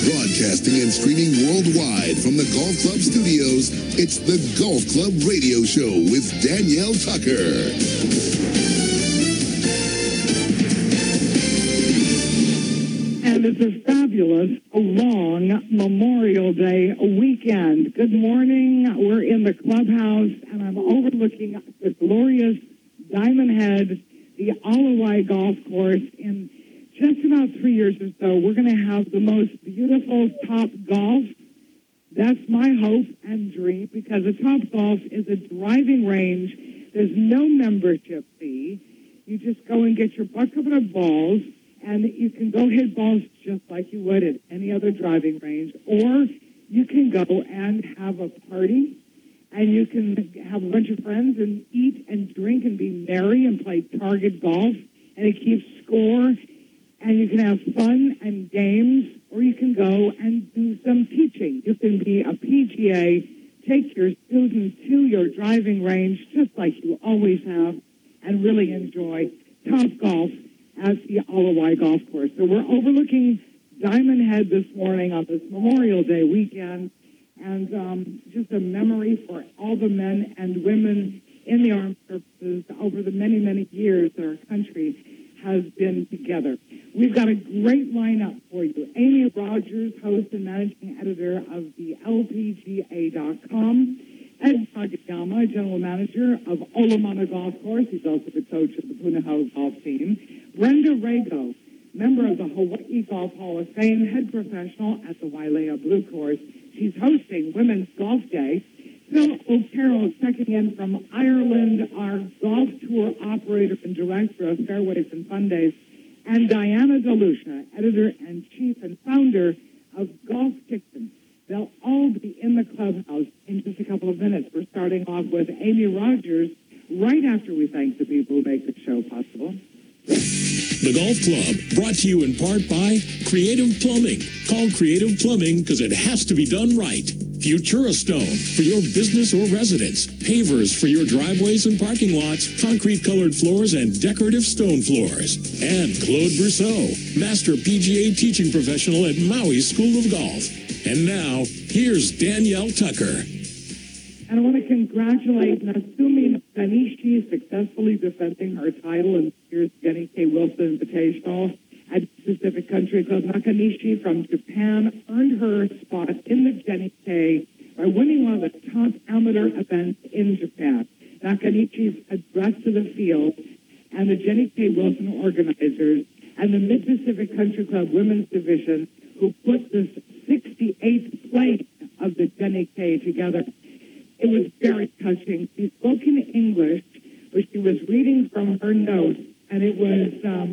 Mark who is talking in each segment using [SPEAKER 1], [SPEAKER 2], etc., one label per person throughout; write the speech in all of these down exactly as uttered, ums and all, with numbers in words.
[SPEAKER 1] Broadcasting and streaming worldwide from the Golf Club studios, it's the Golf Club Radio Show with Danielle Tucker.
[SPEAKER 2] And it's a fabulous, long Memorial Day weekend. Good morning. We're in the clubhouse, and I'm overlooking the glorious Diamond Head, the Alawai Golf Course. In just about three years or so, we're going to have the most beautiful Top Golf. That's my hope and dream, because a Top Golf is a driving range. There's no membership fee. You just go and get your bucket of balls, and you can go hit balls just like you would at any other driving range. Or you can go and have a party, and you can have a bunch of friends and eat and drink and be merry and play target golf, and it keeps score, and you can have fun and games, or you can go and do some teaching. You can be a P G A, take your student to your driving range just like you always have, and really enjoy Top Golf at the Alawai Golf Course. So we're overlooking Diamond Head this morning on this Memorial Day weekend, and um, just a memory for all the men and women in the armed services over the many, many years that our country has been together. We've got a great lineup for you. Amy Rogers, host and managing editor of the L P G A dot com. Ed Kageyama, general manager of Olamana Golf Course. He's also the coach of the Punahou golf team. Brenda Rago, member of the Hawaii Golf Hall of Fame, head professional at the Wailea Blue Course. She's hosting Women's Golf Day. Phil O'Carroll checking in from Ireland, our golf tour operator and director of Fairways and Fun Days. And Diana DeLucia, editor-in-chief and founder of Golf Kitchen. They'll all be in the clubhouse in just a couple of minutes. We're starting off with Amy Rogers right after we thank the people who make the show possible.
[SPEAKER 3] The Golf Club, brought to you in part by Creative Plumbing. Call Creative Plumbing because it has to be done right. Futura Stone for your business or residence. Pavers for your driveways and parking lots. Concrete-colored floors and decorative stone floors. And Claude Brousseau, master P G A teaching professional at Maui School of Golf. And now, here's Danielle Tucker.
[SPEAKER 2] And I want to congratulate Natsumi Nakanishi successfully defending her title in this year's Jenny K. Wilson Invitational at Pacific Country Club. Nakanishi from Japan earned her spot in the Jenny K by winning one of the top amateur events in Japan. Nakanishi's address to the field and the Jenny K. Wilson organizers and the Mid-Pacific Country Club Women's Division, who put this sixty-eighth place of the Jenny K together. It was very touching. She spoke in English, but she was reading from her notes, and it was um,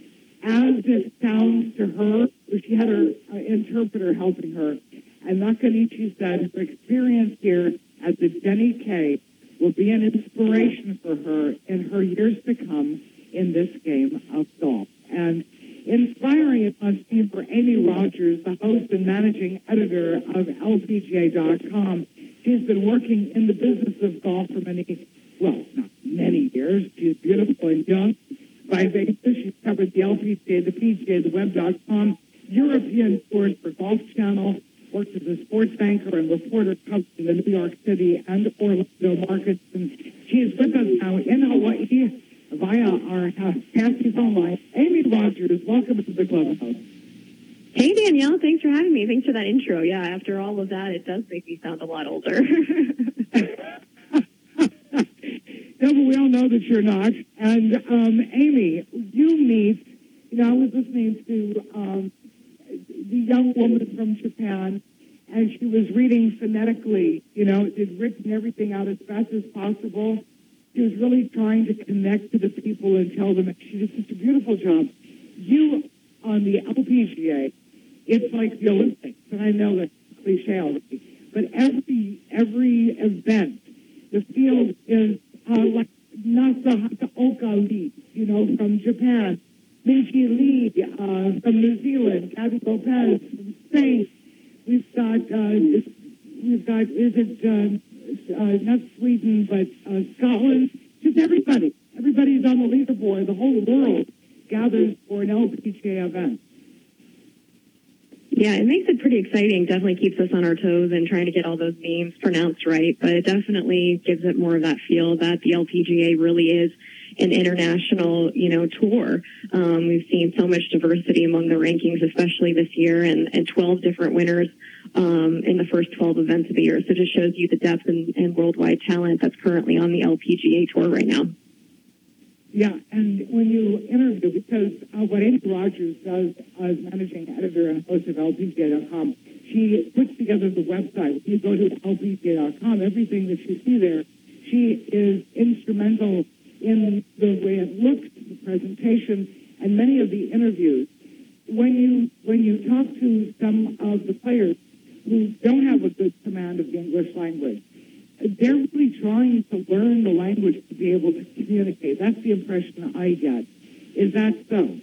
[SPEAKER 2] as it sounds to her. She had her uh, interpreter helping her. And Nakanishi said her experience here at the Jenny K will be an inspiration for her in her years to come in this game of golf. And inspiring it must be for Amy Rogers, the host and managing editor of L P G A dot com. She's been working in the business of golf for many, well, not many years. She's beautiful and young. By basis, she's covered the L P G A, the P G A, the web dot com, European tours for Golf Channel, worked as a sports anchor and reporter covering the New York City and Orlando markets. And she is with us now in Hawaii via our uh, Cassie phone line. Amy Rogers, welcome to the clubhouse.
[SPEAKER 4] Hey, Danielle. Thanks for having me. Thanks for that intro. Yeah, after all of that, it does make me sound a lot older.
[SPEAKER 2] No, but we all know that you're not. And, um, Amy, you meet, you know, I was listening to um, the young woman from Japan, and she was reading phonetically, you know, did written everything out as fast as possible. She was really trying to connect to the people and tell them. She did such a beautiful job. You, on the L P G A, it's like the Olympics, and I know that's cliche already, but every every event, the field is uh, like Nasa Hakaoka Lee, you know, from Japan, Minji Lee uh, from New Zealand, Gabby Lopez from Spain. We've got uh, we've got is it uh, uh, not Sweden but uh, Scotland? Just everybody, everybody's on the leaderboard. The whole world gathers for an L P G A event.
[SPEAKER 4] Yeah, it makes it pretty exciting. Definitely keeps us on our toes and trying to get all those names pronounced right. But it definitely gives it more of that feel that the L P G A really is an international, you know, tour. Um, we've seen so much diversity among the rankings, especially this year, and, and twelve different winners um, in the first twelve events of the year. So it just shows you the depth and, and worldwide talent that's currently on the L P G A tour right now.
[SPEAKER 2] Yeah, and when you interview, because uh, what Amy Rogers does as managing editor and host of L P G A dot com, she puts together the website. When you go to L P G A dot com, everything that you see there, she is instrumental in the way it looks, the presentation, and many of the interviews. When you when you talk to some of the players who don't have a good command of the English language, they're really trying to learn the language to be able to communicate. That's the impression I get. Is that so?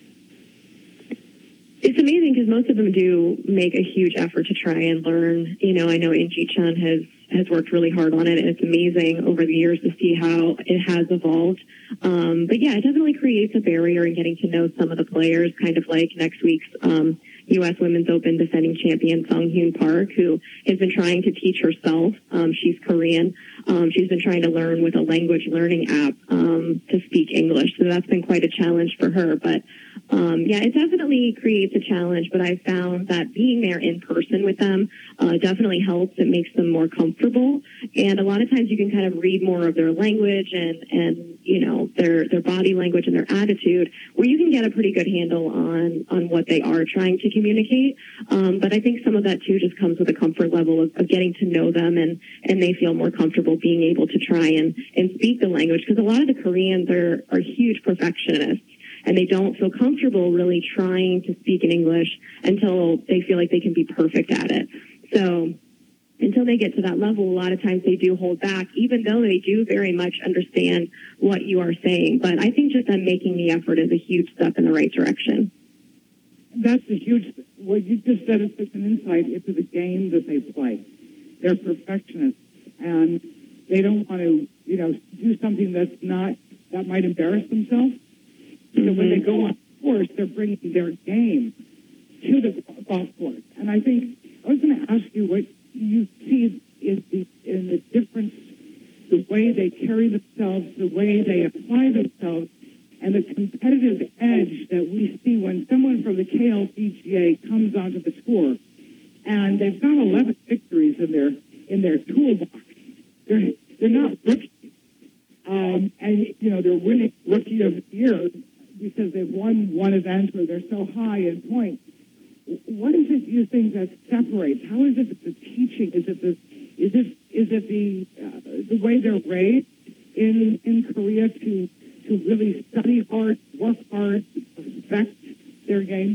[SPEAKER 4] It's amazing because most of them do make a huge effort to try and learn. You know, I know Inji Chun has, has worked really hard on it, and it's amazing over the years to see how it has evolved. Um, but yeah, it definitely creates a barrier in getting to know some of the players, kind of like next week's um, U S Women's Open defending champion Sung Hyun Park, who has been trying to teach herself. Um, she's Korean. Um, she's been trying to learn with a language learning app um, to speak English. So that's been quite a challenge for her. But um, yeah, it definitely creates a challenge. But I found that being there in person with them uh, definitely helps. It makes them more comfortable. And a lot of times you can kind of read more of their language and, and you know, their, their body language and their attitude, where you can get a pretty good handle on, on what they are trying to communicate. Um, but I think some of that too just comes with a comfort level of, of getting to know them, and, and they feel more comfortable being able to try and, and speak the language, because a lot of the Koreans are, are huge perfectionists, and they don't feel comfortable really trying to speak in English until they feel like they can be perfect at it. So until they get to that level, a lot of times they do hold back, even though they do very much understand what you are saying. But I think just them making the effort is a huge step in the right direction.
[SPEAKER 2] That's a huge, what you just said is such an insight into the game that they play. They're perfectionists, and they don't want to, you know, do something that's not, that might embarrass themselves. Mm-hmm. So when they go on course, they're bringing their game to the golf course. And I think, I was going to ask you what you see is the, in the difference, the way they carry themselves, the way they apply themselves, and the competitive edge that we see when someone from the K L P G A comes onto the tour, and they've got eleven victories in their in their toolbox. They're they're not rookies, um, and you know they're winning Rookie of the Year because they've won one event or they're so high in points. What is it you think that separates? How is it that the teaching? Is it the is it is it the uh, the way they're raised in in Korea to to really study hard, work hard, respect their game?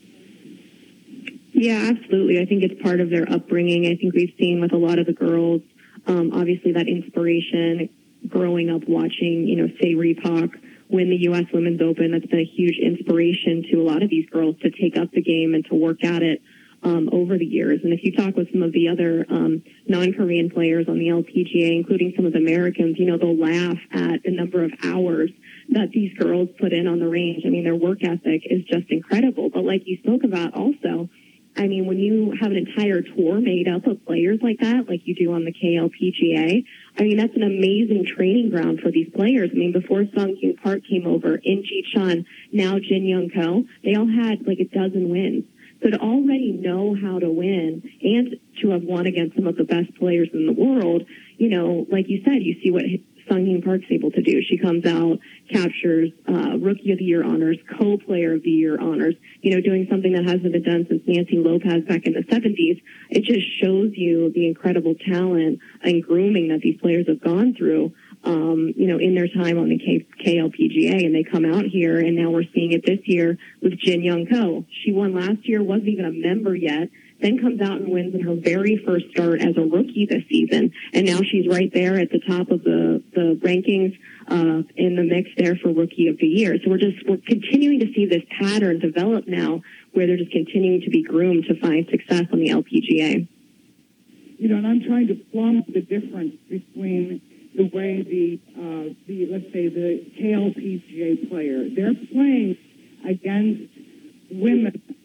[SPEAKER 4] Yeah, absolutely. I think it's part of their upbringing. I think we've seen with a lot of the girls, um, obviously that inspiration growing up watching, you know, say Reebok win the U S Women's Open. That's been a huge inspiration to a lot of these girls to take up the game and to work at it um, over the years. And if you talk with some of the other um, non-Korean players on the L P G A, including some of the Americans, you know, they'll laugh at the number of hours that these girls put in on the range. I mean, their work ethic is just incredible. But like you spoke about also, I mean, when you have an entire tour made up of players like that, like you do on the K L P G A, I mean, that's an amazing training ground for these players. I mean, before Sung Hyun Park came over, Inji Chun, now Jin Young Ko, they all had like a dozen wins. So to already know how to win and to have won against some of the best players in the world, you know, like you said, you see what Sung Hyun Park's able to do. She comes out, captures uh, Rookie of the Year honors, co-player of the year honors, you know, doing something that hasn't been done since Nancy Lopez back in the seventies. It just shows you the incredible talent and grooming that these players have gone through, um, you know, in their time on the K- KLPGA. And they come out here, and now we're seeing it this year with Jin Young Ko. She won last year, wasn't even a member yet, then comes out and wins in her very first start as a rookie this season. And now she's right there at the top of the, the rankings uh, in the mix there for Rookie of the Year. So we're just we're continuing to see this pattern develop now where they're just continuing to be groomed to find success on the L P G A.
[SPEAKER 2] You know, and I'm trying to plumb the difference between the way the, uh, the let's say, the K L P G A player, they're playing against women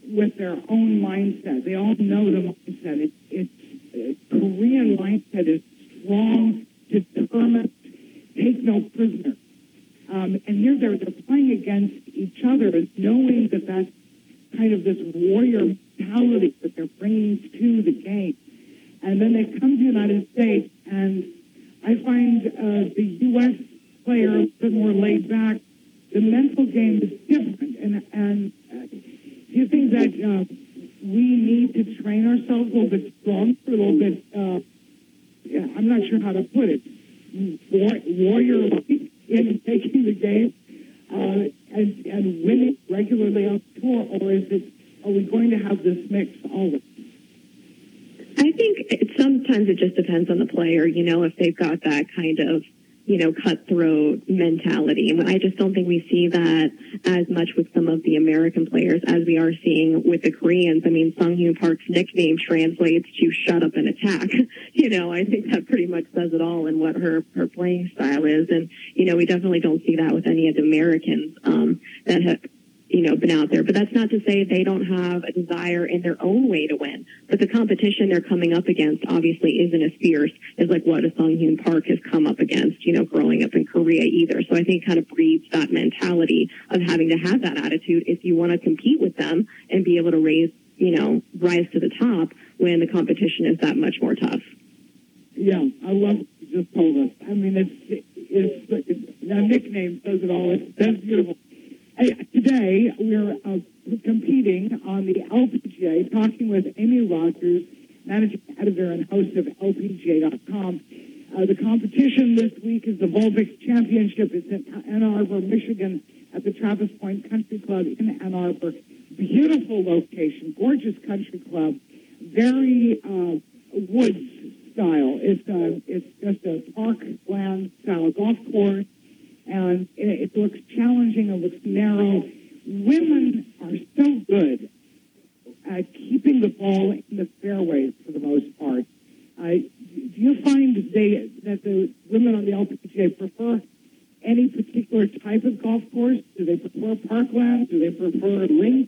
[SPEAKER 2] with their own mindset. They all know the mindset. It, it's uh, Korean mindset is strong, determined, take no prisoners. Um, and here they're, they're playing against each other, and knowing that that's kind of this warrior mentality that they're bringing to the game. And then they come to the United States, and I find uh, the U S player a bit more laid back. The mental game is different, and and uh, do you think that uh, we need to train ourselves a little bit stronger, a little bit? Uh, yeah, I'm not sure how to put it. War, warrior-like in taking the game uh, and and winning regularly on tour, or is it? Are we going to have this mix always?
[SPEAKER 4] I think it, sometimes it just depends on the player. You know, if they've got that kind of, you know, cutthroat mentality. And I just don't think we see that as much with some of the American players as we are seeing with the Koreans. I mean, Sung Hyun Park's nickname translates to shut up and attack. You know, I think that pretty much says it all in what her, her playing style is. And, you know, we definitely don't see that with any of the Americans um, that have, you know, been out there. But that's not to say they don't have a desire in their own way to win. But the competition they're coming up against obviously isn't as fierce as like what a Sung Hyun Park has come up against, you know, growing up in Korea either. So I think it kind of breeds that mentality of having to have that attitude if you want to compete with them and be able to raise, you know, rise to the top when the competition is that much more tough.
[SPEAKER 2] Yeah, I love what you just told us. I mean, it's, it's, it's that nickname says it all. It's, that's beautiful. Hey, today, we're uh, competing on the L P G A, talking with Amy Rogers, managing editor and host of L P G A dot com. Uh, the competition this week is the Volvic Championship. It's in Ann Arbor, Michigan, at the Travis Point Country Club in Ann Arbor. Beautiful location, gorgeous country club, very uh, woods style. It's, uh, it's just a parkland style golf course. And it, it looks challenging, it looks narrow. Women are so good at keeping the ball in the fairways for the most part. Uh, do you find they, that the women on the L P G A prefer any particular type of golf course? Do they prefer parkland? Do they prefer links?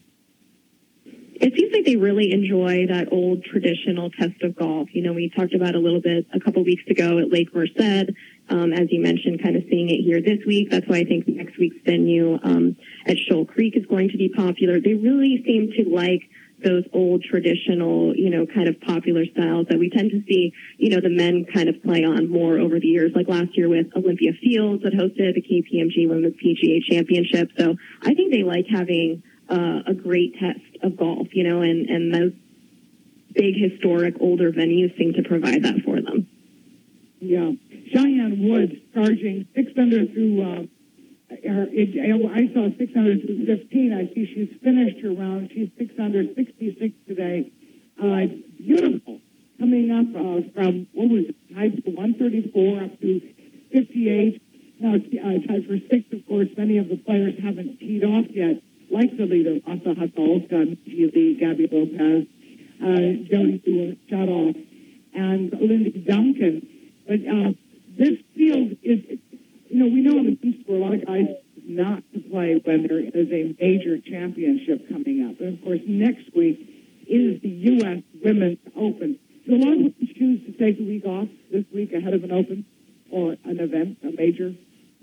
[SPEAKER 4] It seems like they really enjoy that old traditional test of golf. You know, we talked about a little bit a couple weeks ago at Lake Merced. Um, as you mentioned, kind of seeing it here this week. That's why I think next week's venue um, at Shoal Creek is going to be popular. They really seem to like those old traditional, you know, kind of popular styles that we tend to see, you know, the men kind of play on more over the years, like last year with Olympia Fields that hosted the K P M G Women's P G A Championship. So I think they like having uh, a great test of golf, you know, and, and those big historic older venues seem to provide that for them.
[SPEAKER 2] Yeah. Cheyenne Woods charging six under through, uh, her, it, I saw six under through fifteen. I see she's finished her round. She's six under sixty-six today. Uh, beautiful. Coming up uh, from, what was it, tied to one thirty-four up to fifty-eight. Now, uh, tied for sixth, of course. Many of the players haven't teed off yet, like the leader, Asa Hatal, G Lee, Gabby Lopez, uh, Jody Stewart, shot off, and Lindsey Duncan. But uh, this field is, you know, we know in the East for a lot of guys not to play when there is a major championship coming up. And, of course, next week is the U S Women's Open. Do a lot of women choose to take a week off this week ahead of an Open or an event, a major?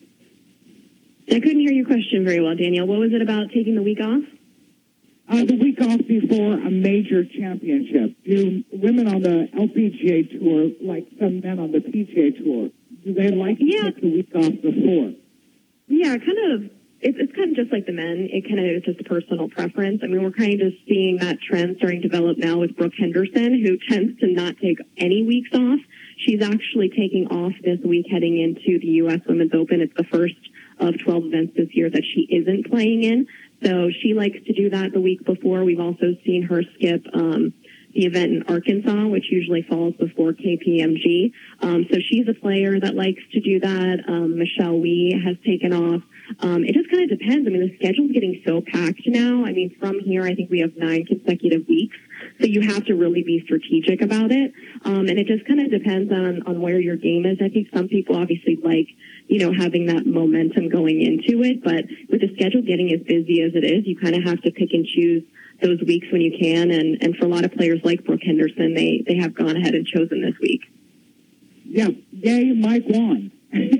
[SPEAKER 4] I couldn't hear your question very well, Danielle. What was it about taking the week off?
[SPEAKER 2] Uh, the week off before a major championship. Do women on the L P G A Tour, like some men on the P G A Tour, do they like to
[SPEAKER 4] yeah.
[SPEAKER 2] take the week off before?
[SPEAKER 4] Yeah, kind of. It's, it's kind of just like the men. It kind of is just a personal preference. I mean, we're kind of seeing that trend starting to develop now with Brooke Henderson, who tends to not take any weeks off. She's actually taking off this week heading into the U S Women's Open. It's the first of twelve events this year that she isn't playing in. So she likes to do that the week before. We've also seen her skip um, the event in Arkansas, which usually falls before K P M G. Um, so she's a player that likes to do that. Um, Michelle Wee has taken off. Um, it just kind of depends. I mean, the schedule's getting so packed now. I mean, from here, I think we have nine consecutive weeks. So you have to really be strategic about it. Um, and it just kind of depends on, on where your game is. I think some people obviously like, you know, having that momentum going into it. But with the schedule getting as busy as it is, you kind of have to pick and choose those weeks when you can. And, and for a lot of players like Brooke Henderson, they, they have gone ahead and chosen this week.
[SPEAKER 2] Yeah, yay, Mike Whan.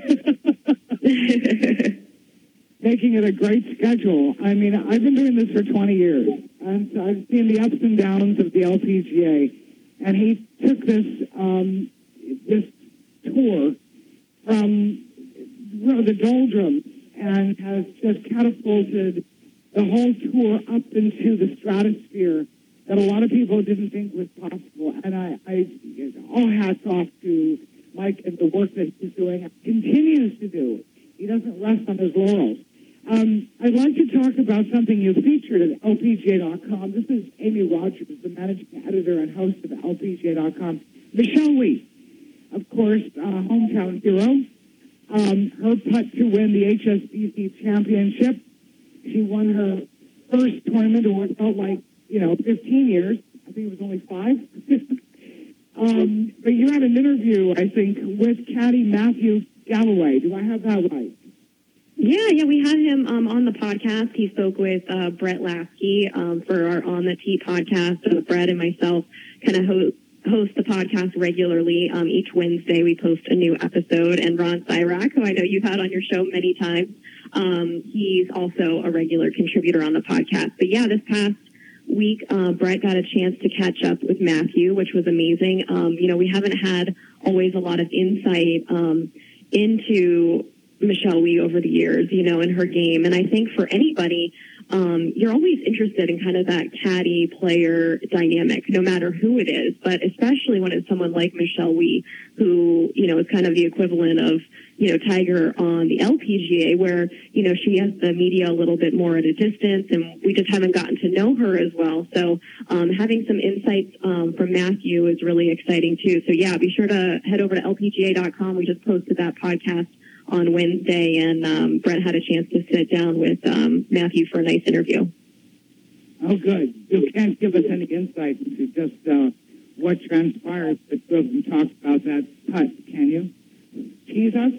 [SPEAKER 2] Making it a great schedule. I mean, I've been doing this for twenty years, and so I've seen the ups and downs of the L P G A. And he took this um, this tour from you know, the doldrums and has just catapulted the whole tour up into the stratosphere that a lot of people didn't think was possible. And I, I all hats off to Mike and the work that he's doing, continues to do. He doesn't rest on his laurels. Um, I'd like to talk about something you featured at L P G A dot com. This is Amy Rogers, the managing editor and host of L P G A dot com. Michelle Wie, of course, uh, hometown hero. Um, her putt to win the H S B C championship. She won her first tournament in what felt like, you know, fifteen years. I think it was only five. um, but you had an interview, I think, with caddy Matthew Galloway. Do I have that right?
[SPEAKER 4] Yeah, yeah, we had him um, on the podcast. He spoke with uh, Brett Lasky um, for our On the Tee podcast. So Brett and myself kind of ho- host the podcast regularly. Um, each Wednesday we post a new episode. And Ron Cyrac, who I know you've had on your show many times, um, he's also a regular contributor on the podcast. But yeah, this past week, uh, Brett got a chance to catch up with Matthew, which was amazing. Um, you know, we haven't had always a lot of insight um, into Michelle Wie over the years, you know, in her game. And I think for anybody, um, you're always interested in kind of that caddy player dynamic, no matter who it is, but especially when it's someone like Michelle Wie, who, you know, is kind of the equivalent of, you know, Tiger on the L P G A, where, you know, she has the media a little bit more at a distance, and we just haven't gotten to know her as well. So um, having some insights um, from Matthew is really exciting too. So yeah, be sure to head over to L P G A dot com. We just posted that podcast on Wednesday, and um, Brett had a chance to sit down with um, Matthew for a nice interview.
[SPEAKER 2] Oh, good. You can't give us any insight into just uh, what transpired that doesn't talk about that putt, can you? Tease us?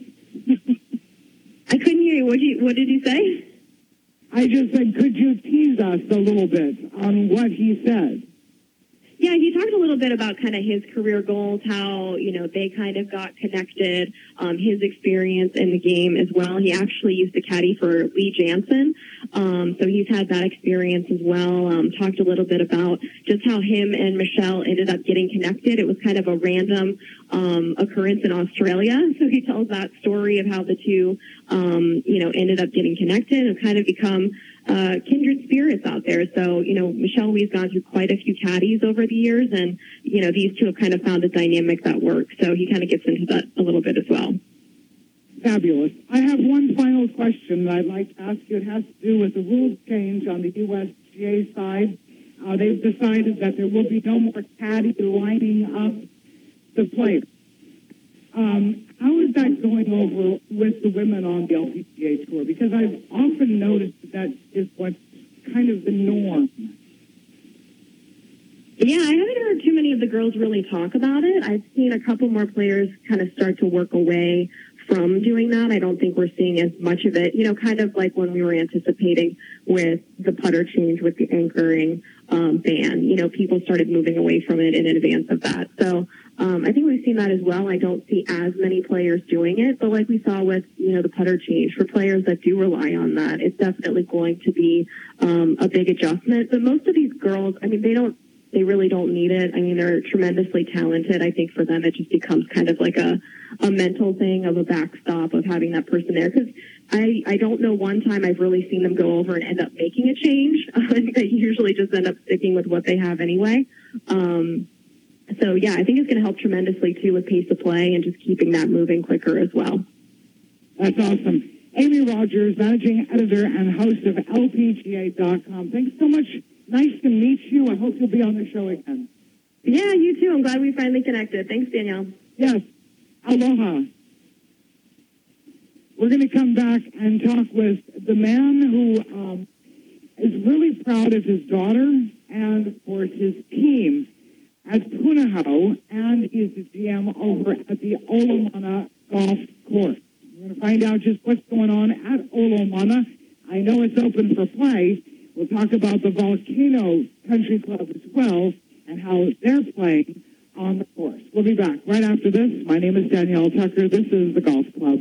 [SPEAKER 4] I couldn't hear you. What did you, what did you say?
[SPEAKER 2] I just said, could you tease us a little bit on what he said?
[SPEAKER 4] Yeah, he talked a little bit about kind of his career goals, how, you know, they kind of got connected, um, his experience in the game as well. He actually used to caddy for Lee Janzen, um, so he's had that experience as well. Um, talked a little bit about just how him and Michelle ended up getting connected. It was kind of a random um, occurrence in Australia, so he tells that story of how the two, um, you know, ended up getting connected and kind of become Uh, kindred spirits out there. So, you know, Michelle Wie's gone through quite a few caddies over the years, and, you know, these two have kind of found a dynamic that works. So he kind of gets into that a little bit as well.
[SPEAKER 2] Fabulous. I have one final question that I'd like to ask you. It has to do with the rules change on the U S G A side. Uh, they've decided that there will be no more caddy lining up the players. Um, how is that going over with the women on the L P G A Tour? Because I've often noticed that, that is what's kind of the norm.
[SPEAKER 4] Yeah, I haven't heard too many of the girls really talk about it. I've seen a couple more players kind of start to work away from doing that. I don't think we're seeing as much of it, you know, kind of like when we were anticipating with the putter change with the anchoring um, ban. You know, people started moving away from it in advance of that. So um, I think we've seen that as well. I don't see as many players doing it, but like we saw with, you know, the putter change, for players that do rely on that, it's definitely going to be um, a big adjustment. But most of these girls, I mean, they don't, they really don't need it. I mean, they're tremendously talented. I think for them, it just becomes kind of like a, a mental thing of a backstop of having that person there. Because I, I don't know one time I've really seen them go over and end up making a change. They usually just end up sticking with what they have anyway. Um, so, yeah, I think it's going to help tremendously, too, with pace of play and just keeping that moving quicker as well.
[SPEAKER 2] That's awesome. Amy Rogers, managing editor and host of L P G A dot com. Thanks so much. Nice to meet you. I hope you'll be on the show again.
[SPEAKER 4] Yeah, you too. I'm glad we finally connected. Thanks, Danielle.
[SPEAKER 2] Yes. Aloha. We're going to come back and talk with the man who um, is really proud of his daughter and, of course, his team at Punahou, and he's the G M over at the Olamana Golf Course. We're going to find out just what's going on at Olomana. I know it's open for play. We'll talk about the Volcano Country Club as well and how they're playing on the course. We'll be back right after this. My name is Danielle Tucker. This is the Golf Club.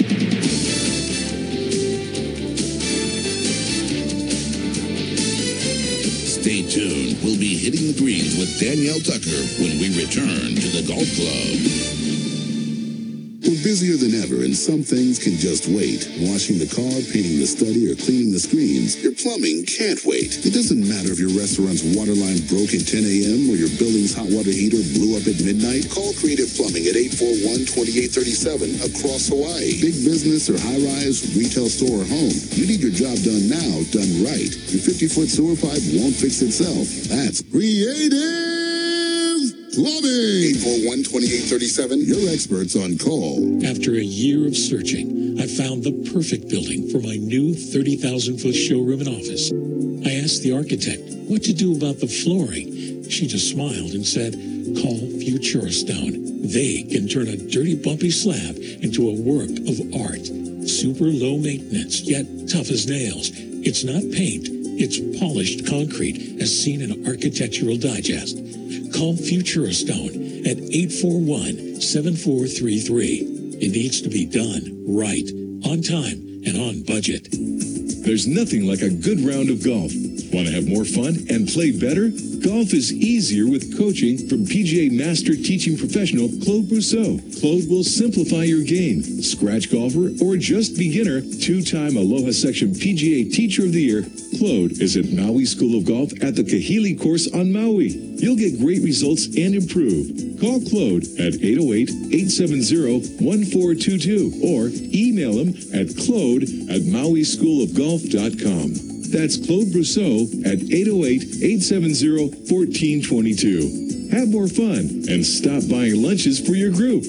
[SPEAKER 1] Stay tuned. We'll be hitting the greens with Danielle Tucker when we return to the Golf Club. We're busier than ever, and some things can just wait. Washing the car, painting the study, or cleaning the screens. Your plumbing can't wait. It doesn't matter if your restaurant's water line broke at ten a.m. or your building's hot water heater blew up at midnight. Call Creative Plumbing at eight four one, two eight three seven across Hawaii. Big business or high-rise, retail store or home. You need your job done now, done right. Your fifty-foot sewer pipe won't fix itself. That's Creative Plumbing. eight four one, two eight three seven. Your experts on call.
[SPEAKER 3] After a year of searching, I found the perfect building for my new thirty thousand foot showroom and office. I asked the architect what to do about the flooring. She just smiled and said, call Futurostone. They can turn a dirty, bumpy slab into a work of art. Super low maintenance, yet tough as nails. It's not paint, it's polished concrete, as seen in Architectural Digest. Call Futurostone at eight four one, seven four three three. It needs to be done right, on time, and on budget.
[SPEAKER 5] There's nothing like a good round of golf. Want to have more fun and play better? Golf is easier with coaching from P G A Master Teaching Professional Claude Brousseau. Claude will simplify your game. Scratch golfer or just beginner, two-time Aloha Section P G A Teacher of the Year, Claude is at Maui School of Golf at the Kahili course on Maui. You'll get great results and improve. Call Claude at eight oh eight, eight seven zero, one four two two or email him at claude at maui school of golf dot com. That's Claude Brousseau at eight oh eight, eight seven zero, one four two two. Have more fun and stop buying lunches for your group.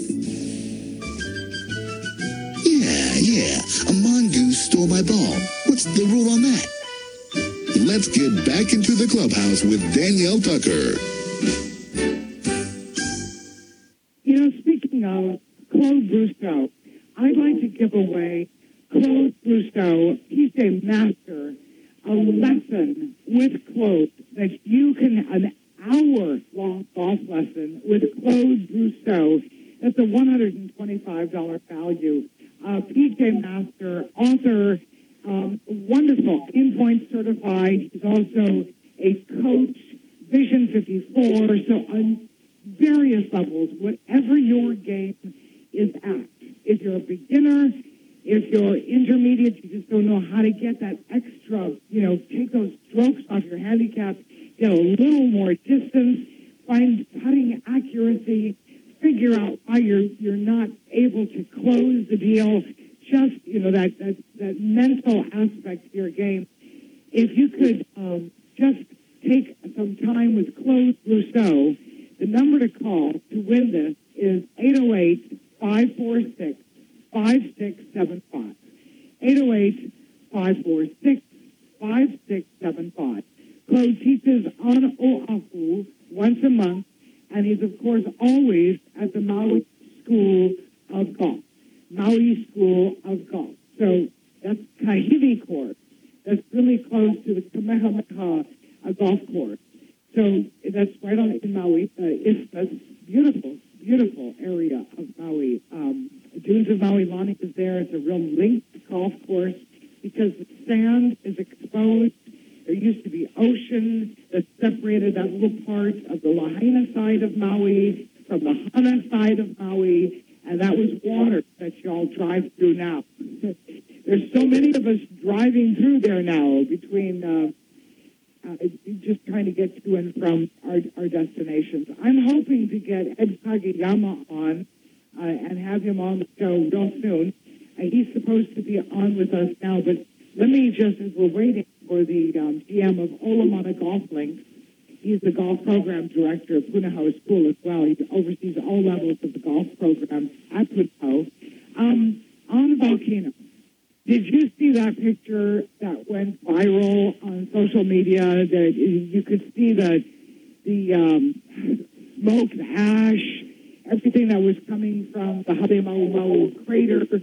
[SPEAKER 1] Yeah, yeah. A mongoose stole my ball. What's the rule on that? Let's get back into the clubhouse with Danielle Tucker.
[SPEAKER 2] You know, speaking of Claude Brousseau, I'd like to give away Claude Brousseau. He's a master. A lesson with Claude that you can, an hour-long golf lesson with Claude Brousseau. That's a one hundred twenty-five dollars value. Uh, P J Master, author, um, wonderful, in-point certified. He's also a coach, Vision fifty-four, so on various levels, whatever your game is at. If you're a beginner, if you're intermediate, you just don't know how to get that extra, you know, take those strokes off your handicap, get a little more distance, find putting accuracy, figure out why you're you're not able to close the deal, just, you know, that, that, that mental aspect of your game. If you could um, just take some time with Claude Brousseau, the number to call to win this is eight oh eight, five four six, five six seven five. eight oh eight, five four six, five six seven five. Claude teaches on Oahu once a month, and he's, of course, always at the Maui School of Golf. Maui School of Golf. So that's Kahili course. That's really close to the Kamehameha uh, golf course. So that's right on in Maui. Uh, it's a beautiful, beautiful area of Maui. Um, Dunes of Maui Lani is there. It's a real linked golf course because the sand is exposed. There used to be ocean that separated that little part of the Lahaina side of Maui from the Hana side of Maui, and that was water that y'all drive through now. There's so many of us driving through there now between uh, uh, just trying to get to and from our, our destinations. I'm hoping to get Ed Kageyama on uh, and have him on the show real soon. Uh, he's supposed to be on with us now, but let me just, as we're waiting for the um, G M of Olomana Golf Links, he's the golf program director of Punahou School as well. He oversees all levels of the golf program at Punahou. Um, on Volcano, did you see that picture that went viral on social media? That you could see the the um, smoke, the ash, everything that was coming from the Habe Mau Mau crater. Uh,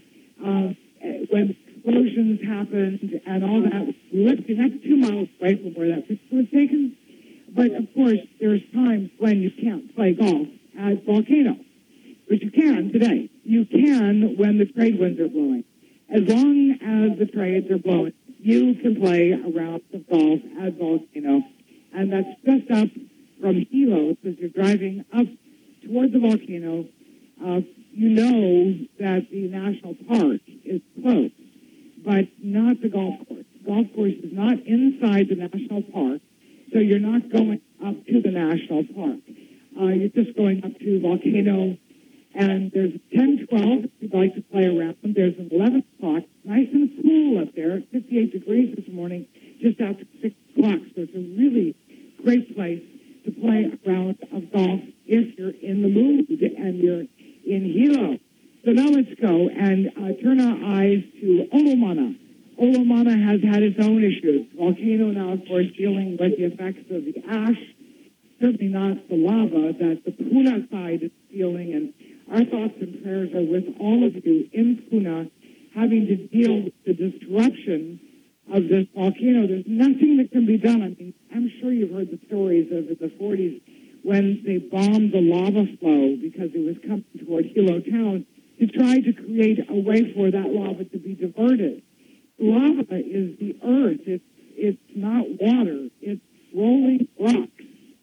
[SPEAKER 2] uh, when explosions happened and all that, lifting, that's two miles away from where that picture was taken. But, of course, there's times when you can't play golf at Volcano, but you can today. You can when the trade winds are blowing. As long as the trades are blowing, you can play a round of golf at Volcano, and that's just up from Hilo, as you're driving up toward the volcano. Uh, you know that the national park is closed, but not the golf course. The golf course is not inside the national park, so you're not going up to the national park. Uh, you're just going up to Volcano, and there's ten twelve if you'd like to play around. There's an eleven o'clock, nice and cool up there, fifty-eight degrees this morning, just after six o'clock. So it's a really great place to play a round of golf if you're in the mood and you're in Hilo. So now let's go and uh, turn our eyes to Olomana. Olomana has had its own issues. Volcano now, of course, dealing with the effects of the ash, certainly not the lava that the Puna side is feeling. And our thoughts and prayers are with all of you in Puna having to deal with the disruption of this volcano. There's nothing that can be done. I mean, I'm sure you've heard the stories of the forties when they bombed the lava flow because it was coming toward Hilo town to try to create a way for that lava to be diverted. Lava is the earth. It's, it's not water. It's rolling rocks.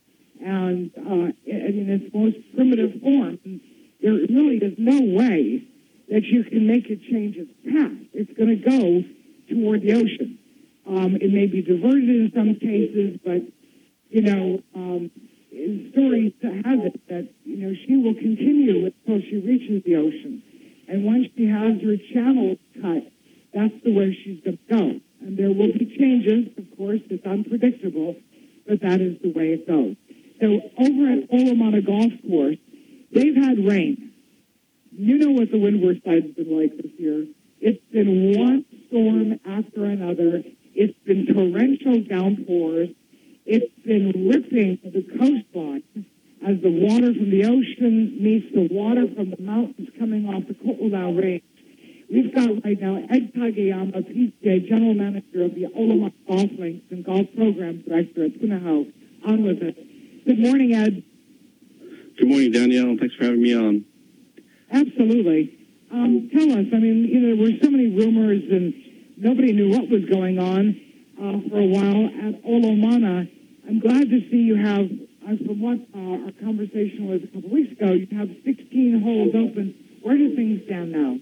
[SPEAKER 2] And uh, in its most primitive form, there really is no way that you can make it change its path. It's going to go toward the ocean. Um, it may be diverted in some cases, but, you know, um, stories have it that, you know, she will continue until she reaches the ocean. And once she has her channels cut, that's the way she's going to go. And there will be changes, of course. It's unpredictable, but that is the way it goes. So over at Olomana Golf Course, they've had rain. You know what the windward side's been like this year. It's been one storm after another. It's been torrential downpours. It's been ripping the coastline as the water from the ocean meets the water from the mountains coming off the Ko'olau Range. We've got right now Ed Kageyama, P C A General Manager of the Olomana Golf Links and Golf Program Director at Punahou, on with us. Good morning, Ed.
[SPEAKER 6] Good morning, Danielle. Thanks for having me on.
[SPEAKER 2] Absolutely. Um, tell us, I mean, you know, there were so many rumors and nobody knew what was going on uh, for a while at Olomana. I'm glad to see you have, uh, from what uh, our conversation was a couple weeks ago, you have sixteen holes open. Where do things stand now?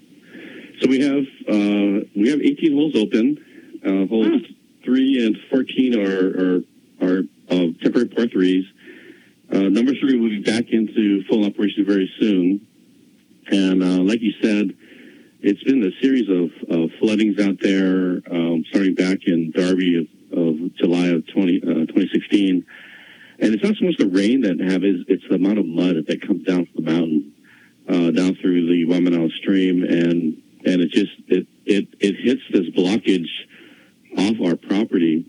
[SPEAKER 6] So we have uh, we have eighteen holes open. Uh, holes ah. three and fourteen are are, are uh, temporary par threes. Uh, number three will be back into full operation very soon. And uh, like you said, it's been a series of, of floodings out there, um, starting back in Darby of, of July of twenty, uh, twenty sixteen. And it's not so much the rain that have is it's the amount of mud that comes down from the mountain, uh, down through the Waimanao stream, and and it just it it, it hits this blockage off our property,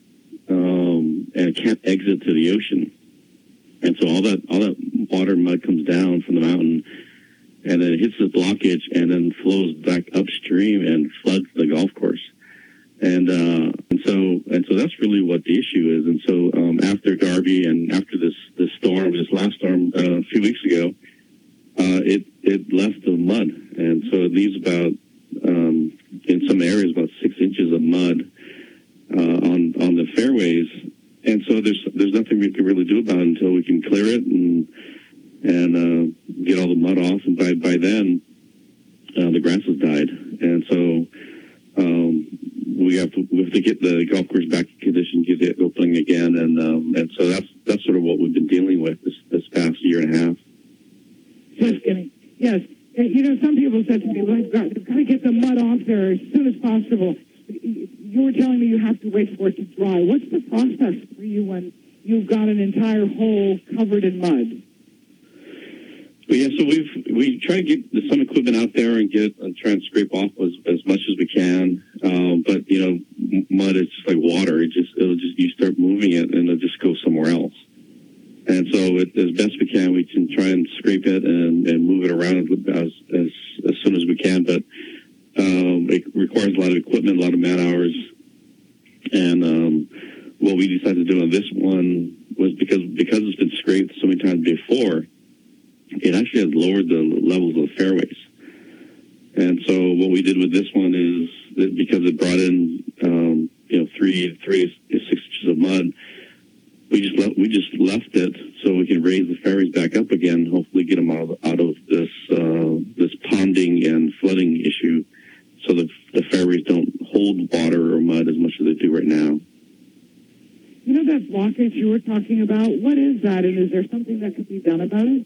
[SPEAKER 6] um, and it can't exit to the ocean. And so all that all that water and mud comes down from the mountain, and then it hits the blockage and then flows back upstream and floods the golf course. And uh, and so and so that's really what the issue is. And so um, after Darby and after this this storm, this last storm uh, a few weeks ago, uh, it it left the mud, and so it leaves about um, in some areas about six inches of mud uh, on on the fairways. And so there's there's nothing we can really do about it until we can clear it and and uh, get all the mud off. And by by then, uh, the grass has died, and so um, we have to we have to get the golf course back in condition, get it opening again, and um, and so that's that's sort of what we've been dealing with this this past year and a half.
[SPEAKER 2] Just kidding. Yes, you know, some people said to me, "Well, I've got, I've got to get the mud off there as soon as possible." You were telling me you have to wait for it to dry. What's the process for you when you've got an entire hole covered in mud?
[SPEAKER 6] Well, yeah, so we've we try to get some equipment out there and get and try and scrape off as, as much as we can. Um, but you know, mud is just like water. It just it'll just you start moving it and it'll just go somewhere else. And so, it, as best we can, we can try and scrape it and, and move it around as, as as soon as we can. But Um, it requires a lot of equipment, a lot of man hours. And um, what we decided to do on this one was because because it's been scraped so many times before, it actually has lowered the levels of fairways. And so what we did with this one is that because it brought in um, you know three three to six inches of mud, we just left we just left it so we can raise the fairways back up again. Hopefully, get them out of, out of this uh, this ponding and flooding issue, so that the fairways don't hold water or mud as much as they do right now.
[SPEAKER 2] You know that blockage you were talking about? What is that, and is there something that could be done about it?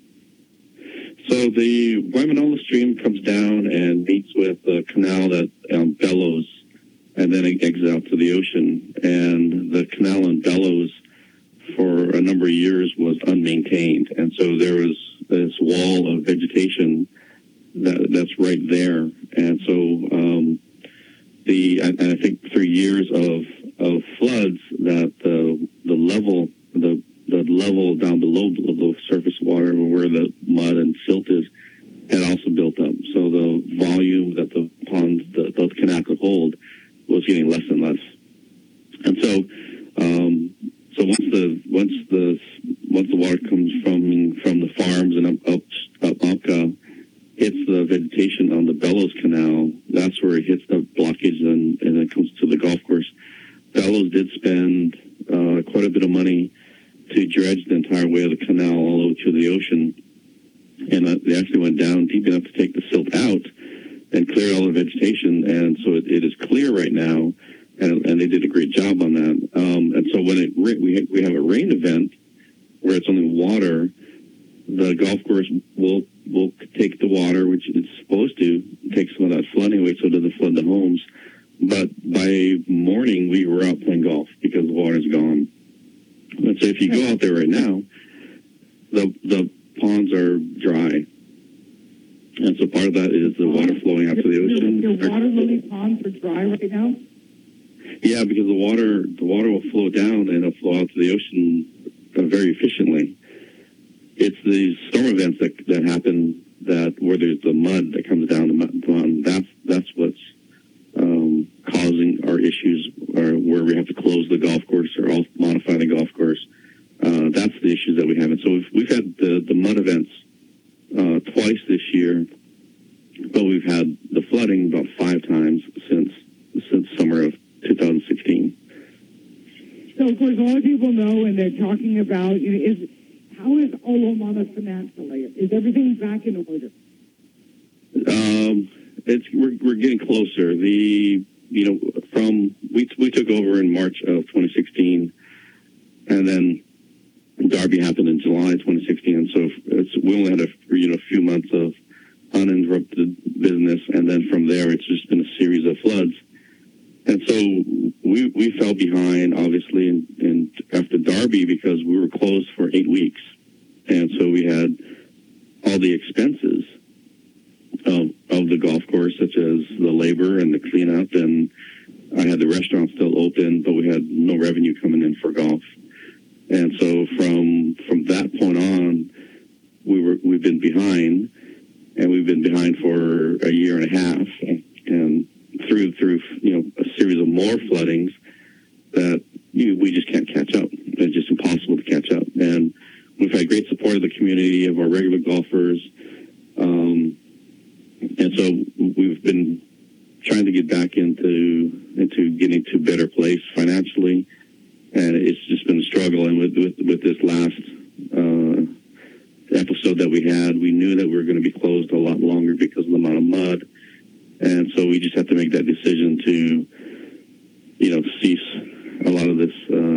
[SPEAKER 6] So the Waimanalo stream comes down and meets with the canal that um, Bellows, and then it exits out to the ocean. And the canal in Bellows for a number of years was unmaintained, and so there was this wall of vegetation that that's right there. And so um, the and I think through years of of floods, that the the level the the level down below the surface water where the mud and silt is had also built up. So the volume that the pond, the, the canal could hold was getting less and less. And so, um, so once the, once the, once the water comes from, from the farms and up, up, up Apka, hits the vegetation on the Bellows Canal, that's where it hits the blockage and, and it comes to the golf course. Bellows did spend, uh, quite a bit of money to dredge the entire way of the canal all over to the ocean. And uh, they actually went down deep enough to take the silt out and clear all the vegetation. And so it, it is clear right now, and, and they did a great job on that. Um, and so when it we, we have a rain event where it's only water, the golf course will will take the water, which it's supposed to, take some of that flooding away so it doesn't flood the homes. But by morning, we were out playing golf because the water's gone. And so if you go out there right now, the the ponds are dry. And so part of that is the water flowing out to the ocean.
[SPEAKER 2] Your, your water lily ponds are dry right now?
[SPEAKER 6] Yeah, because the water the water will flow down and it'll flow out to the ocean uh, very efficiently. It's these storm events that that happen that where there's the mud that comes down the mountain. That's that's what's um, causing our issues, or where we have to close the golf course or modify the golf course. Uh, that's the issues that we have. And so we've, we've had the, the mud events uh, twice this year, but we've had the flooding about five times since since summer of two thousand sixteen.
[SPEAKER 2] So, of course, a lot of people know, and they're talking about, you know, is how is Olomana financially? Is everything back in order?
[SPEAKER 6] Um, it's we're, we're getting closer. The you know from we we took over in March of twenty sixteen, and then Darby happened in July twenty sixteen, and so it's, we only had a you know few months of uninterrupted business, and then from there it's just been a series of floods, and so we we fell behind obviously in, in after Darby because we were closed for eight weeks, and so we had all the expenses of of the golf course, such as the labor and the cleanup, and I had the restaurant still open, but we had no revenue coming in for golf. And so from from that point on, we were we've been behind, and we've been behind for a year and a half, and, and through through you know a series of more floodings that you, we just can't catch up. It's just impossible to catch up. And we've had great support of the community, of our regular golfers, um, and so we've been trying to get back into into getting to a better place financially. And it's just been a struggle. And with with, with this last uh, episode that we had, we knew that we were going to be closed a lot longer because of the amount of mud. And so we just have to make that decision to, you know, cease a lot of this,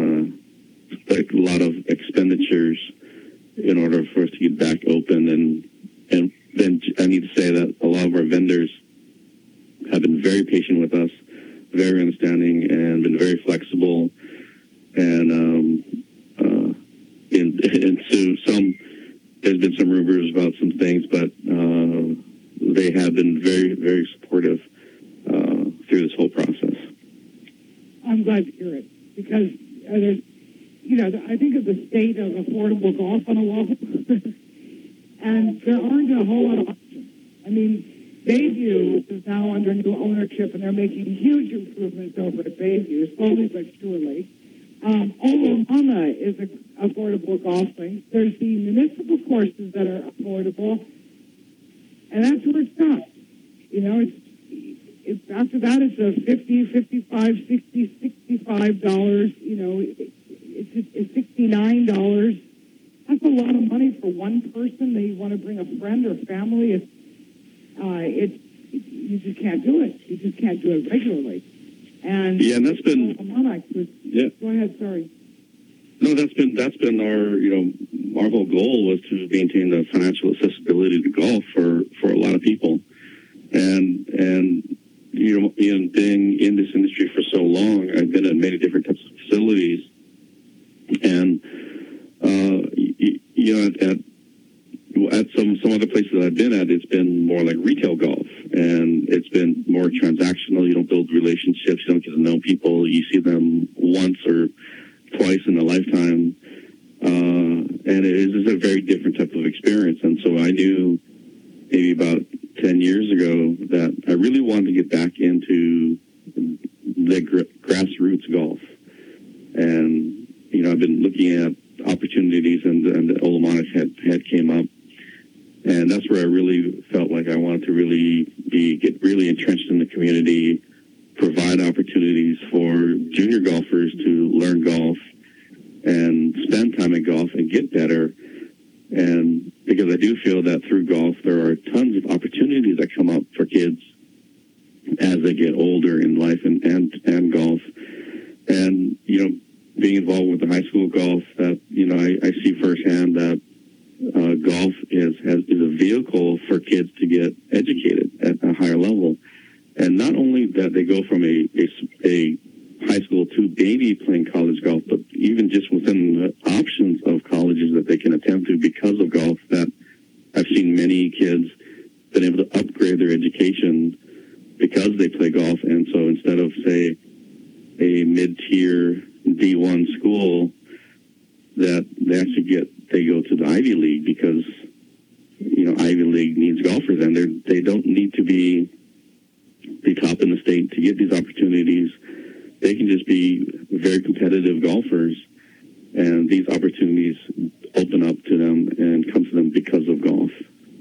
[SPEAKER 6] uh, like a lot of expenditures in order for us to get back open. And and then I need to say that a lot of our vendors have been very patient with us, very understanding, and been very flexible. And um, uh, in, and so some, there's been some rumors about some things, but uh, they have been very, very supportive uh, through this whole process.
[SPEAKER 2] I'm glad to hear it, because uh, there's, you know, I think of the state of affordable golf on Oahu, and there aren't a whole lot of options. I mean, Bayview, which is now under new ownership, and they're making huge improvements over at Bayview, slowly but surely. Um, Olomana is an affordable golf links. There's the municipal courses that are affordable, and that's where it stops. You know, it's, it's after that it's a fifty, fifty-five, sixty, sixty-five dollars. You know, it, it's, it's sixty-nine dollars. That's a lot of money for one person. They want to bring a friend or family. It's uh, it's you just can't do it. You just can't do it regularly. And
[SPEAKER 6] yeah, and that's been
[SPEAKER 2] was,
[SPEAKER 6] yeah.
[SPEAKER 2] Go ahead, sorry.
[SPEAKER 6] No, that's been that's been our you know our whole goal was to maintain the financial accessibility to golf for, for a lot of people, and and you know in being in this industry for so long, I've been in many different types of facilities, and uh, you, you know at, at at some some other places that I've been at, it's been more like retail golf, and it's been more transactional. You don't build relationships. You don't get to know people. You see them once or twice in a lifetime, uh, and it is a very different type of experience. And so I knew maybe about ten years ago that I really wanted to get back into the gr- grassroots golf. And, you know, I've been looking at opportunities, and, and the Olomana had, had came up. And that's where I really felt like I wanted to really be, get really entrenched in the community, provide opportunities for junior golfers to learn golf and spend time in golf and get better. And because I do feel that through golf, there are tons of opportunities that come up for kids as they get older in life and, and, and golf. And, you know, being involved with the high school golf, that, you know, I, I see firsthand that uh, golf is, has, is a vehicle for kids to get educated at a higher level. And not only that they go from a, a, a high school to maybe playing college golf, but even just within the options of colleges that they can attend to because of golf, that I've seen many kids been able to upgrade their education because they play golf. And so instead of, say, a mid-tier D one school, that they actually get, they go to the Ivy League because, you know, Ivy League needs golfers, and they they don't need to be the top in the state to get these opportunities. They can just be very competitive golfers, and these opportunities open up to them and come to them because of golf.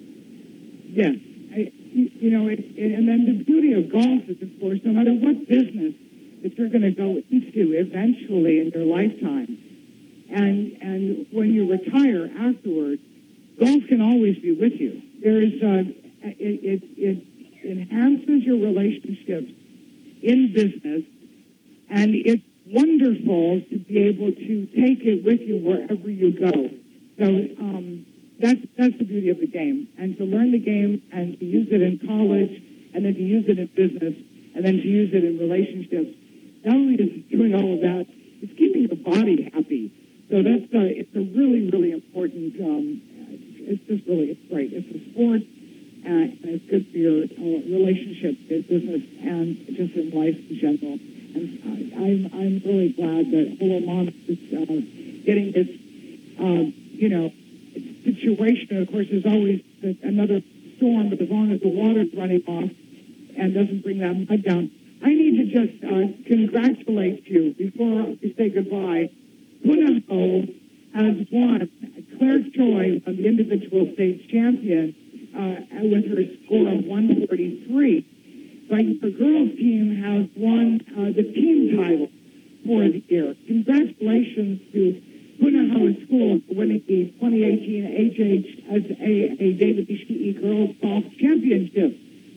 [SPEAKER 2] Yes. I, you know, it, it, and then the beauty of golf is, of course, no matter what business that you're going to go into eventually in your lifetime, and and when you retire afterwards, golf can always be with you. There is, uh, it, it, it enhances your relationships in business, and it's wonderful to be able to take it with you wherever you go. So um, that's that's the beauty of the game, and to learn the game and to use it in college, and then to use it in business, and then to use it in relationships. Not only is it doing all of that, it's keeping your body happy. So that's uh, it's a really, really important. Um, it's just really it's great. It's a sport, uh, and it's good for your uh, relationship in business and just in life in general. And uh, I'm I'm really glad that Olomana is uh, getting this, uh, you know, situation. Of course, there's always another storm, but as long as the water's running off and doesn't bring that mud down. I need to just uh, congratulate you before we say goodbye. Punahou has won. Claire Choi, the individual state champion, uh, with her score of one forty-three. But the girls' team has won uh, the team title for the year. Congratulations to Punahou School for winning the twenty eighteen H H as a, a David Ishii Girls Golf Championship.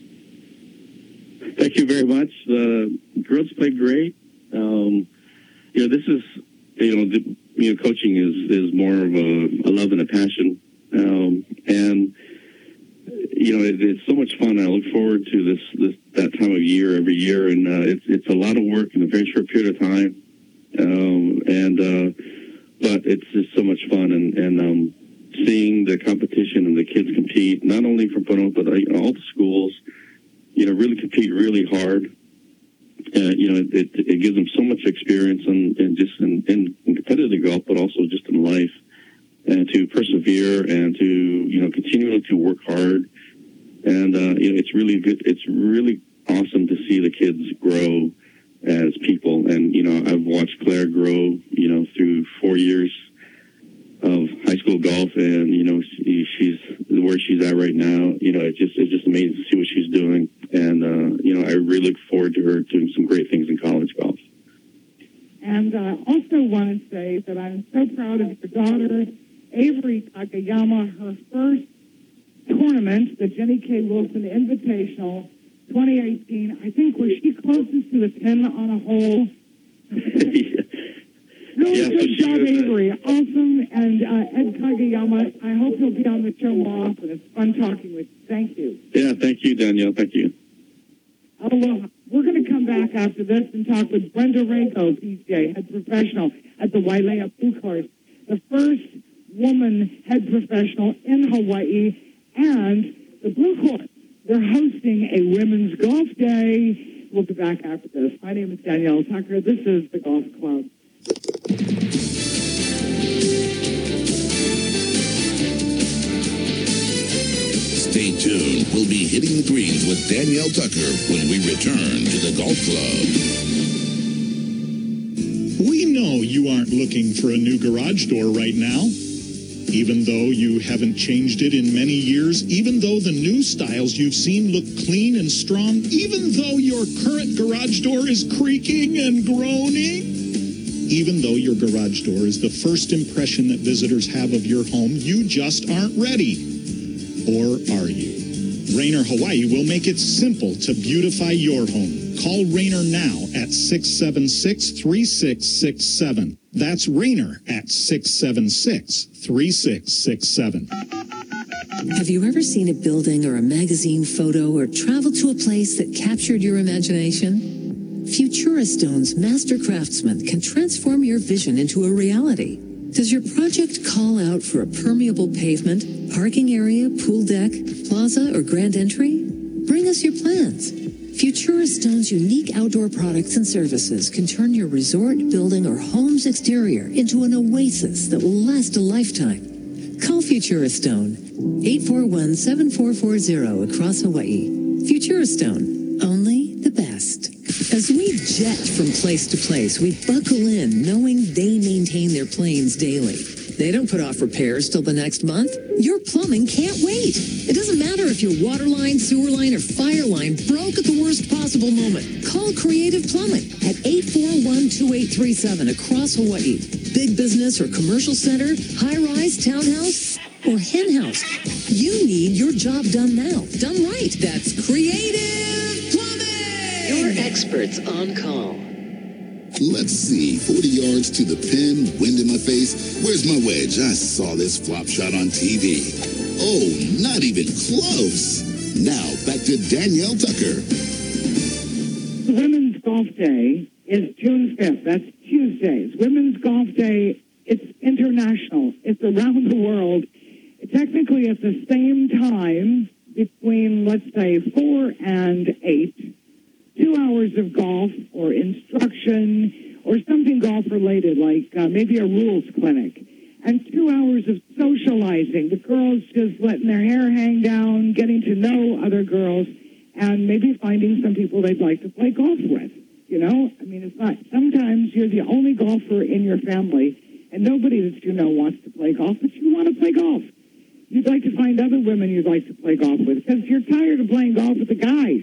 [SPEAKER 6] Thank you very much. The girls played great. Um, you know, this is, you know, the, you know, coaching is, is more of a, a love and a passion. Um, and, you know, it, it's so much fun. I look forward to this, this that time of year every year. And uh, it's, it's a lot of work in a very short period of time. Um, and, uh, but it's just so much fun. And, and um, seeing the competition and the kids compete, not only from Punahou, but uh, you know, all the schools, you know, really compete really hard. Uh, you know, it, it gives them so much experience and in, in just in, in, in competitive golf, but also just in life, and to persevere and to, you know, continually to work hard And, uh, you know, it's really good. It's really awesome to see the kids grow as people. And, you know, I've watched Claire grow, you know, through four years of high school golf, and, you know, she, she's where she's at right now. You know, it's just, it's just amazing to see what she's doing. And, uh, you know, I really look forward to her doing some great things in college golf.
[SPEAKER 2] And I uh, also want to say that I'm so proud of your daughter, Avery Takayama, her first tournament, the Jenny K. Wilson Invitational twenty eighteen. I think was she closest to the pin on a hole? Really
[SPEAKER 6] yeah,
[SPEAKER 2] good
[SPEAKER 6] so
[SPEAKER 2] job,
[SPEAKER 6] was,
[SPEAKER 2] Avery. Awesome. And uh, Ed Kageyama, I hope you'll be on the show more often. It's fun talking with you. Thank you.
[SPEAKER 6] Yeah, thank you, Danielle. Thank you.
[SPEAKER 2] Aloha. We're going to come back after this and talk with Brenda Ranko, P J, head professional at the Wailea Blue Course, the first woman head professional in Hawaii, and the Blue Course. They're hosting a women's golf day. We'll be back after this. My name is Danielle Tucker. This is the Golf Club.
[SPEAKER 1] Stay tuned. We'll be hitting the greens with Danielle Tucker when we return to the Golf Club.
[SPEAKER 7] We know you aren't looking for a new garage door right now. Even though you haven't changed it in many years, even though the new styles you've seen look clean and strong, even though your current garage door is creaking and groaning, even though your garage door is the first impression that visitors have of your home, you just aren't ready. Or are you? Rainer Hawaii will make it simple to beautify your home. Call Rainer now at six seven six, three six six seven. That's Rainer at six seven six, three six six seven.
[SPEAKER 8] Have you ever seen a building or a magazine photo or traveled to a place that captured your imagination? Futuristone's master craftsman can transform your vision into a reality. Does your project call out for a permeable pavement, parking area, pool deck, plaza, or grand entry? Bring us your plans. Futuristone's unique outdoor products and services can turn your resort, building, or home's exterior into an oasis that will last a lifetime. Call Futuristone, eight four one, seven four four zero across Hawaii. Futuristone, only the best. As we jet from place to place, we buckle in knowing they maintain their planes daily. They don't put off repairs till the next month. Your plumbing can't wait. It doesn't matter if your water line, sewer line, or fire line broke at the worst possible moment. Call Creative Plumbing at eight four one, two eight three seven across Hawaii. Big business or commercial center, high-rise, townhouse, or hen house. You need your job done now. Done right. That's Creative Plumbing. Your experts on call.
[SPEAKER 1] Let's see, forty yards to the pin, wind in my face. Where's my wedge? I saw this flop shot on T V. Oh, not even close. Now, back to Danielle Tucker.
[SPEAKER 2] The Women's Golf Day is June fifth. That's Tuesdays. Women's Golf Day, it's international. It's around the world. Technically, at the same time, between, let's say, four and eight, two hours of golf or instruction or something golf-related, like uh, maybe a rules clinic, and two hours of socializing, the girls just letting their hair hang down, getting to know other girls, and maybe finding some people they'd like to play golf with. You know, I mean, it's not, sometimes you're the only golfer in your family, and nobody that you know wants to play golf, but you want to play golf. You'd like to find other women you'd like to play golf with, because you're tired of playing golf with the guys.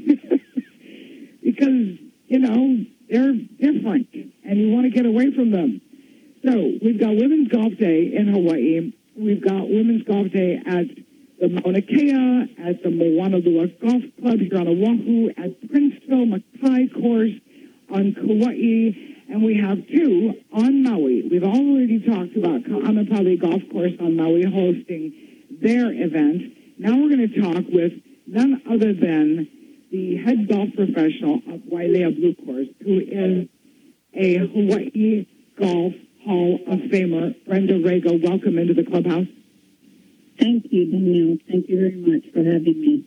[SPEAKER 2] Because, you know, they're different, and you want to get away from them. So we've got Women's Golf Day in Hawaii. We've got Women's Golf Day at the Mauna Kea, at the Moanalua Golf Club here on Oahu, at Princeville Makai Course on Kauai, and we have two on Maui. We've already talked about Ka'anapali Golf Course on Maui hosting their event. Now we're going to talk with none other than the head golf professional of Wailea Blue Course, who is a Hawaii Golf Hall of Famer, Brenda Ranko. Welcome into the clubhouse.
[SPEAKER 9] Thank you, Danielle. Thank you very much for having me.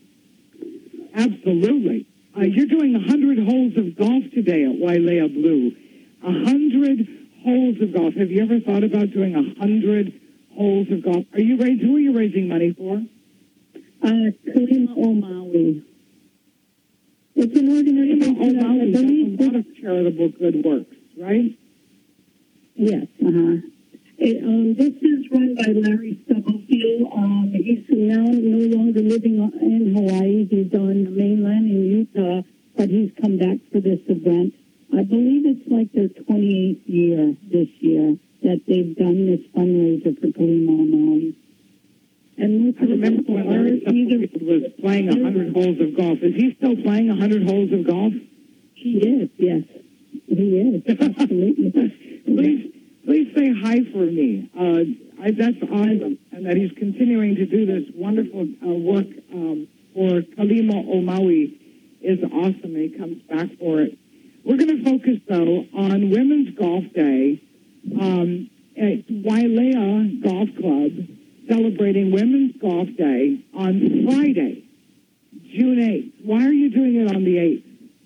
[SPEAKER 2] Absolutely. Uh, you're doing one hundred holes of golf today at Wailea Blue. one hundred holes of golf. Have you ever thought about doing one hundred holes of golf? Are you raising, who are you raising money for?
[SPEAKER 9] Uh, Kalima Omawi. It's an organization.
[SPEAKER 2] Kalima Omawi
[SPEAKER 9] I
[SPEAKER 2] does
[SPEAKER 9] believe
[SPEAKER 2] a lot of charitable good works, right?
[SPEAKER 9] Yes, uh-huh. It, um, this is run by Larry Stubblefield. Um, he's now no longer living in Hawaii. He's on the mainland in Utah, but he's come back for this event. I believe it's like their twenty-eighth year this year that they've done this fundraiser for Kalima Omawi. And most
[SPEAKER 2] I remember when Larry Stubblefield was playing one hundred holes of golf. Is he still playing one hundred holes of golf?
[SPEAKER 9] He is, yes. He is, absolutely.
[SPEAKER 2] Please, please say hi for me. Uh, I, that's awesome. And that he's continuing to do this wonderful uh, work um, for Kalima Omawi is awesome, and he comes back for it. We're going to focus, though, on Women's Golf Day um, at Wailea Golf Club, celebrating Women's Golf Day on Friday, June eighth. Why are you doing it on the eighth?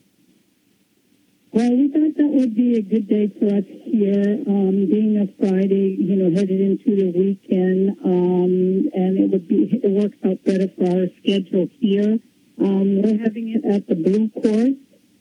[SPEAKER 9] Well, we thought that would be a good day for us here, um, being a Friday, you know, headed into the weekend, um, and it would be, it works out better for our schedule here. Um, we're having it at the Blue Course,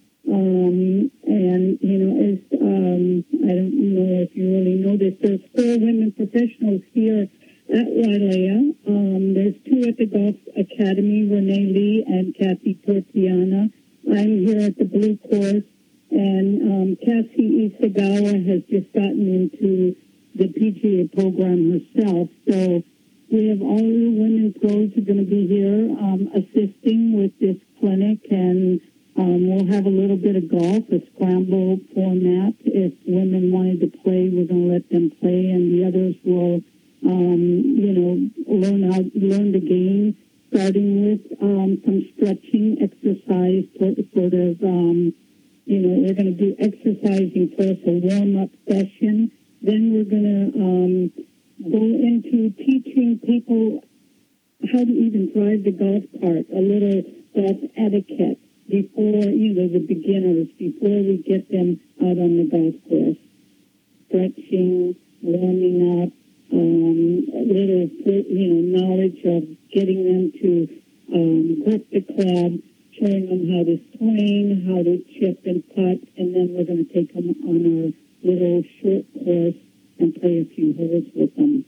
[SPEAKER 9] um, and, you know, as, um, I don't know if you really know this, there's four women professionals here at Wailea. Um, there's two at the Golf Academy, Renee Lee and Kathy Tortiana. I'm here at the Blue Course. And um, Cassie Isagawa has just gotten into the P G A program herself. So we have all the women pros who are going to be here um, assisting with this clinic. And um, we'll have a little bit of golf, a scramble format. If women wanted to play, we're going to let them play. And the others will, um, you know, learn how, learn the game, starting with um, some stretching exercise, sort of, um, you know, we're going to do exercising first, a warm-up session. Then we're going to um, go into teaching people how to even drive the golf cart, a little golf etiquette before, you know, the beginners, before we get them out on the golf course. Stretching, warming up, um, a little, you know, knowledge of getting them to um, grip the club, showing them how to swing, how to chip and putt, and then we're going to take them on our little short course and play a few holes with them.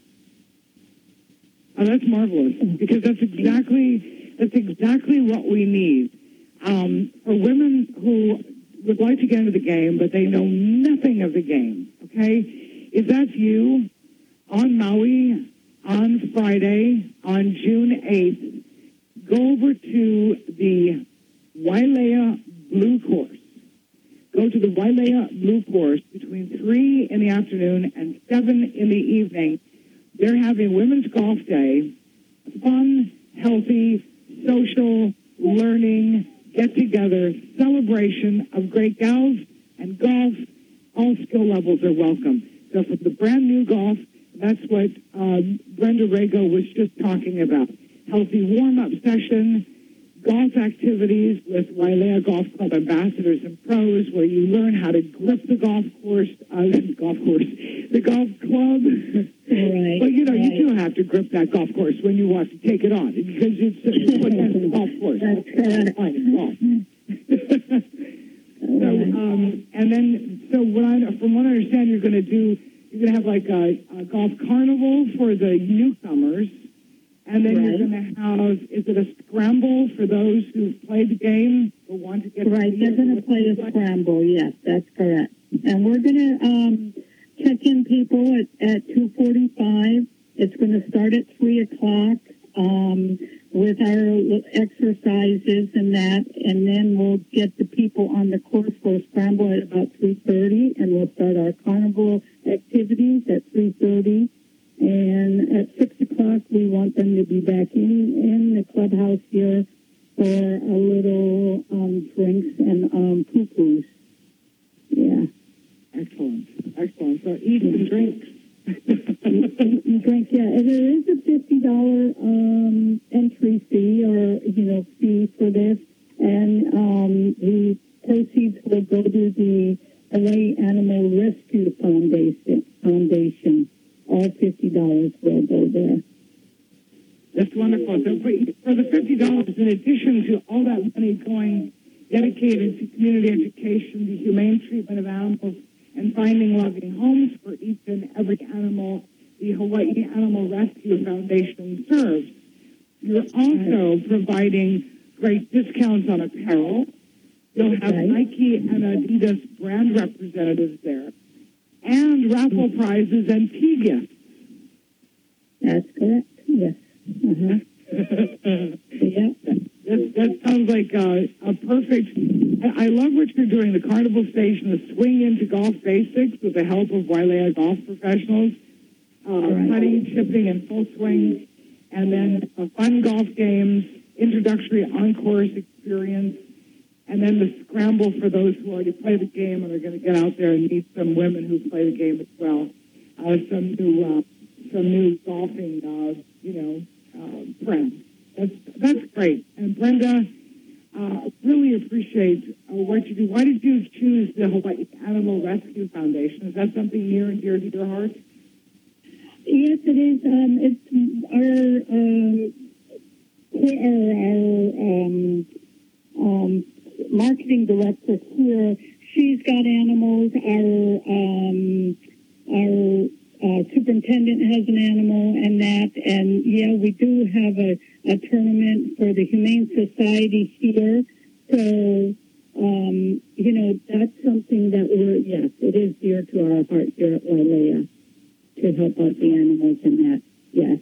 [SPEAKER 2] Oh, that's marvelous, because that's exactly that's exactly what we need. Um, for women who would like to get into the game, but they know nothing of the game, okay? If that's you, on Maui, on Friday, on June eighth, go over to the Wailea Blue Course. Go to the Wailea Blue Course between three in the afternoon and seven in the evening. They're having Women's Golf Day, fun, healthy, social, learning, get-together, celebration of great gals and golf. All skill levels are welcome. So for the brand new golf, that's what uh, Brenda Rago was just talking about. Healthy warm-up session, golf activities with Wailea Golf Club ambassadors and pros, where you learn how to grip the golf course, uh, golf course, the golf club.
[SPEAKER 9] Right.
[SPEAKER 2] But you know,
[SPEAKER 9] right.
[SPEAKER 2] you do have to grip that golf course when you want to take it on, because it's uh, against the golf course.
[SPEAKER 9] That's correct.
[SPEAKER 2] Fine, it's golf. So, um, and then, so what I, from what I understand, you're going to do, you're going to have like a, a golf carnival for the newcomers. And then right. you're going to have, is it a scramble for those who play the game who want to get
[SPEAKER 9] right? They're going to play a scramble. Yes, that's correct. And we're going to um, check in people at, at two forty-five. It's going to start at three o'clock um, with our exercises and that, and then we'll get the people on the course for a scramble at about three thirty, and we'll start our carnival activities at three thirty. And at six o'clock, we want them to be back in, in the clubhouse here for a little um, drinks and um, poo-poos. Yeah.
[SPEAKER 2] Excellent. Excellent. So eat and drinks.
[SPEAKER 9] eat and drink, yeah. And there is a fifty dollars um, entry fee or, you know, fee for this. And um, the proceeds will go to the Hawaii Animal Rescue Foundation. Foundation. All fifty dollars will go there.
[SPEAKER 2] That's wonderful. So for, for the fifty dollars, in addition to all that money going dedicated to community education, the humane treatment of animals, and finding loving homes for each and every animal the Hawaii Animal Rescue Foundation serves, you're also providing great discounts on apparel. You'll have
[SPEAKER 9] Right.
[SPEAKER 2] Nike and Adidas brand representatives there, and raffle prizes and tea gifts.
[SPEAKER 9] That's correct. Yes. Uh-huh. Yeah.
[SPEAKER 2] That, that sounds like a, a perfect. I, I love what you're doing. The Carnival Station, the swing into golf basics with the help of Wailea golf professionals, uh,
[SPEAKER 9] Right.
[SPEAKER 2] putting, chipping, and full swing, and then uh, fun golf games, introductory on-course experience, and then the scramble for those who already play the game and are going to get out there and meet some women who play the game as well. Uh, some new, uh, some new golfing, uh, you know, uh, friends. That's that's great. And Brenda, uh, really appreciate uh, what you do. Why did you choose the Hawaii Animal Rescue Foundation? Is that something near and dear to your heart?
[SPEAKER 9] Yes, it is. Um, it's our um, our, our um, um, marketing director here. She's got animals. Our um, our uh, superintendent has an animal, and that. And yeah, we do have a, a tournament for the Humane Society here. So um, you know, that's something that we're yes, it is dear to our heart here at Wailea, to help out the animals in that, yes.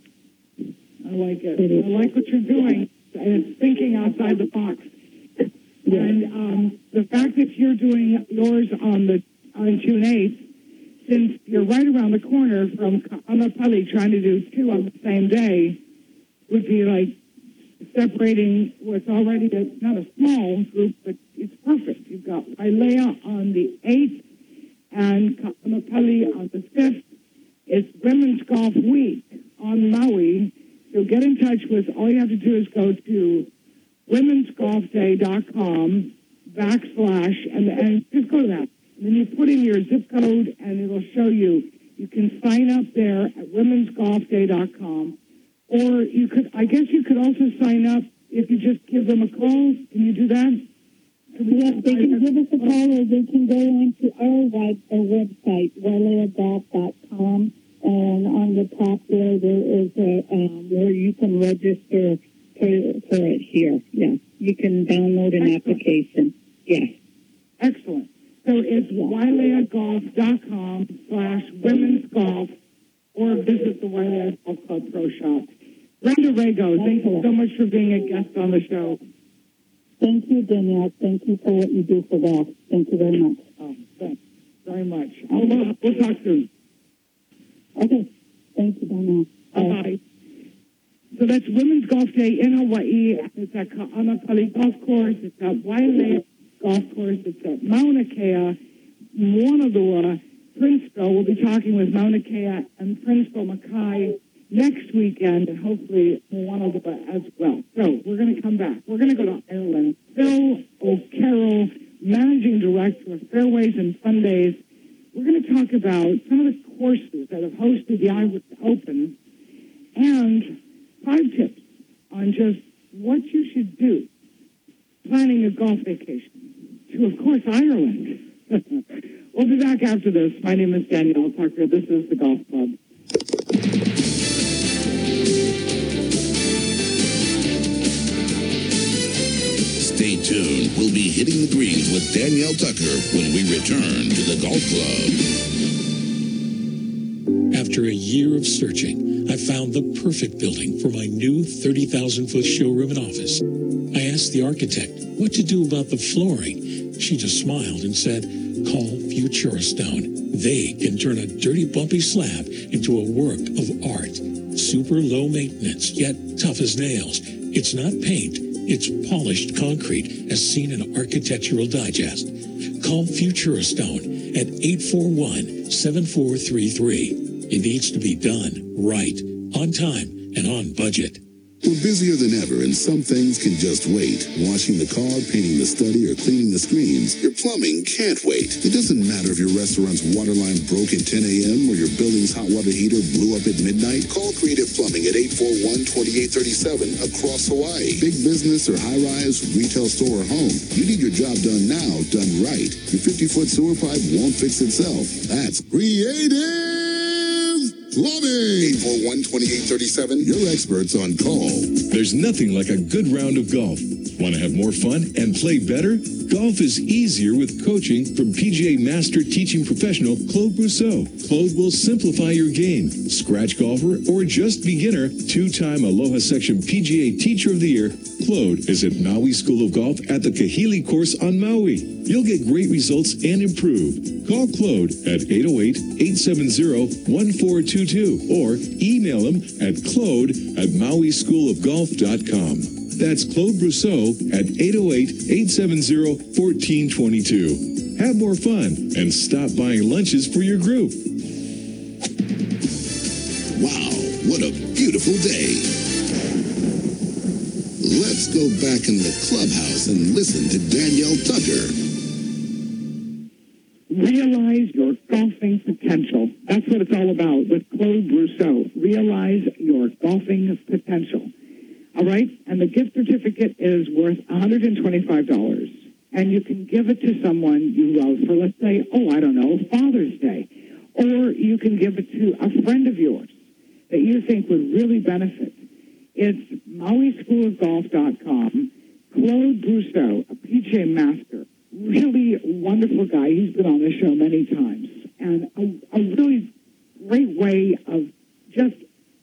[SPEAKER 2] I like it. I like what you're doing. And it's thinking outside the box.
[SPEAKER 9] Yes.
[SPEAKER 2] And um, the fact that you're doing yours on the on June eighth, since you're right around the corner from Ka'anapali, trying to do two on the same day, would be like separating what's already a, not a small group, but it's perfect. You've got Wailea on the eighth and Ka'anapali on the fifth. It's Women's Golf Week on Maui. So get in touch with, all you have to do is go to women's golf day dot com backslash, and, and just go to that. And then you put in your zip code, and it'll show you. You can sign up there at women's golf day dot com. Or you could, I guess you could also sign up if you just give them a call. Can you do that?
[SPEAKER 9] Yes, they can give us a call, or they can go onto our, web, our website, wailea golf dot com, and on the top there, there is a, um, where you can register for, for it here. Yeah, you can download an
[SPEAKER 2] Excellent.
[SPEAKER 9] application. Yes.
[SPEAKER 2] Excellent. So it's wailea golf dot com slash women's golf, or visit the Wailea Golf Club Pro Shop. Brenda Rago, thank you so much for being a guest on the show.
[SPEAKER 9] Thank you, Danielle. Thank you for what you do for golf. Thank you very much.
[SPEAKER 2] Oh, thanks very much. I'll, we'll, we'll talk soon.
[SPEAKER 9] Okay. Thank you, Danielle.
[SPEAKER 2] Bye-bye. So that's Women's Golf Day in Hawaii. It's at Ka'anapali Golf Course. It's at Wailea Golf Course. It's at Mauna Kea, Moanalua, Princeville. We'll be talking with Mauna Kea and Princeville Makai next weekend, and hopefully Moanalua as well. So we're going to come back. We're going to go to Ireland. Phil O'Carroll, Managing Director of Fairways and Fun Days. We're going to talk about some of the courses that have hosted the Irish Open and five tips on just what you should do planning a golf vacation to, of course, Ireland. We'll be back after this. My name is Danielle Tucker. This is the Golf Club.
[SPEAKER 1] Stay tuned. We'll be hitting the greens with Danielle Tucker when we return to the Golf Club.
[SPEAKER 3] After a year of searching, I found the perfect building for my new thirty thousand foot showroom and office. I asked the architect what to do about the flooring. She just smiled and said, call Futura Stone. They can turn a dirty, bumpy slab into a work of art. Super low maintenance, yet tough as nails. It's not paint. It's polished concrete, as seen in Architectural Digest. Call Futura Stone at eight four one, seven four three three. It needs to be done right, on time, and on budget.
[SPEAKER 1] We're busier than ever, and some things can just wait. Washing the car, painting the study, or cleaning the screens. Your plumbing can't wait. It doesn't matter if your restaurant's water line broke at ten a.m. or your building's hot water heater blew up at midnight. Call Creative Plumbing at eight four one, two eight three seven across Hawaii. Big business or high-rise, retail store or home. You need your job done now, done right. Your fifty-foot sewer pipe won't fix itself. That's Creative Plumbing. eight four one, two eight three seven. Your experts on call.
[SPEAKER 5] There's nothing like a good round of golf. Want to have more fun and play better? Golf is easier with coaching from P G A Master Teaching Professional Claude Brousseau. Claude will simplify your game. Scratch golfer or just beginner, two-time Aloha Section P G A Teacher of the Year, Claude is at Maui School of Golf at the Kahili course on Maui. You'll get great results and improve. Call Claude at eight oh eight, eight seven zero, one four two two or email him at claude at maui school of golf dot com. That's Claude Brousseau at eight oh eight, eight seven zero, one four two two. Have more fun and stop buying lunches for your group.
[SPEAKER 1] Wow, what a beautiful day. Let's go back in the clubhouse and listen to Danielle Tucker.
[SPEAKER 2] Realize your golfing potential. That's what it's all about with Claude Brousseau. Realize your golfing potential. All right? And the gift certificate is worth one hundred twenty-five dollars. And you can give it to someone you love for, let's say, oh, I don't know, Father's Day. Or you can give it to a friend of yours that you think would really benefit. It's maui school of golf dot com. Claude Brousseau, a P G A master, really wonderful guy. He's been on the show many times. And a, a really great way of just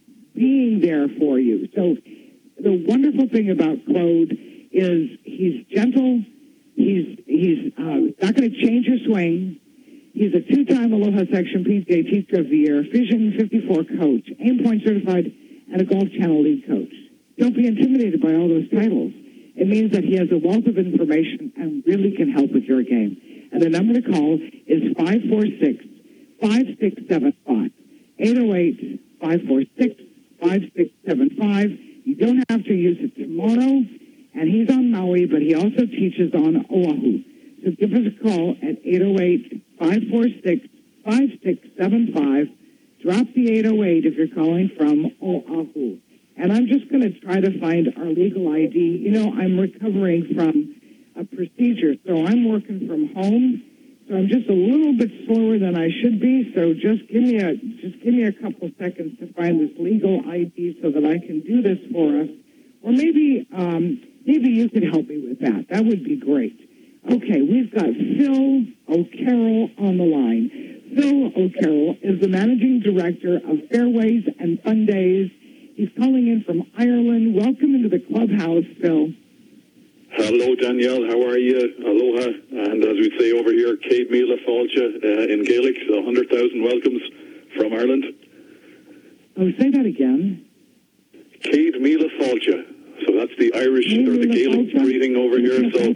[SPEAKER 2] being there for you. So the wonderful thing about Claude is he's gentle. He's he's uh, not going to change your swing. He's a two-time Aloha Section P G A Teacher of the Year, Vision fifty-four coach, Aim Point certified, and a Golf Channel lead coach. Don't be intimidated by all those titles. It means that he has a wealth of information and really can help with your game. And the number to call is five four six, five six seven five, eight oh eight, five four six, five six seven five. You don't have to use it tomorrow. And he's on Maui, but he also teaches on Oahu. So give us a call at eight oh eight, five four six, five six seven five. Drop the eight oh eight if you're calling from Oahu. And I'm just going to try to find our legal I D. You know, I'm recovering from a procedure, so I'm working from home. So I'm just a little bit slower than I should be. So just give me a just give me a couple seconds to find this legal I D so that I can do this for us. Or maybe um, maybe you could help me with that. That would be great. Okay, we've got Phil O'Carroll on the line. Phil O'Carroll is the managing director of Fairways and Fun Days. He's calling in from Ireland. Welcome into the clubhouse, Phil.
[SPEAKER 10] Hello, Danielle. How are you? Aloha. And as we say over here, Céad Míle Fáilte uh, in Gaelic, so one hundred thousand welcomes from Ireland.
[SPEAKER 2] Oh, say that again.
[SPEAKER 10] Céad Míle Fáilte. So that's the Irish or the Gaelic greeting over here. So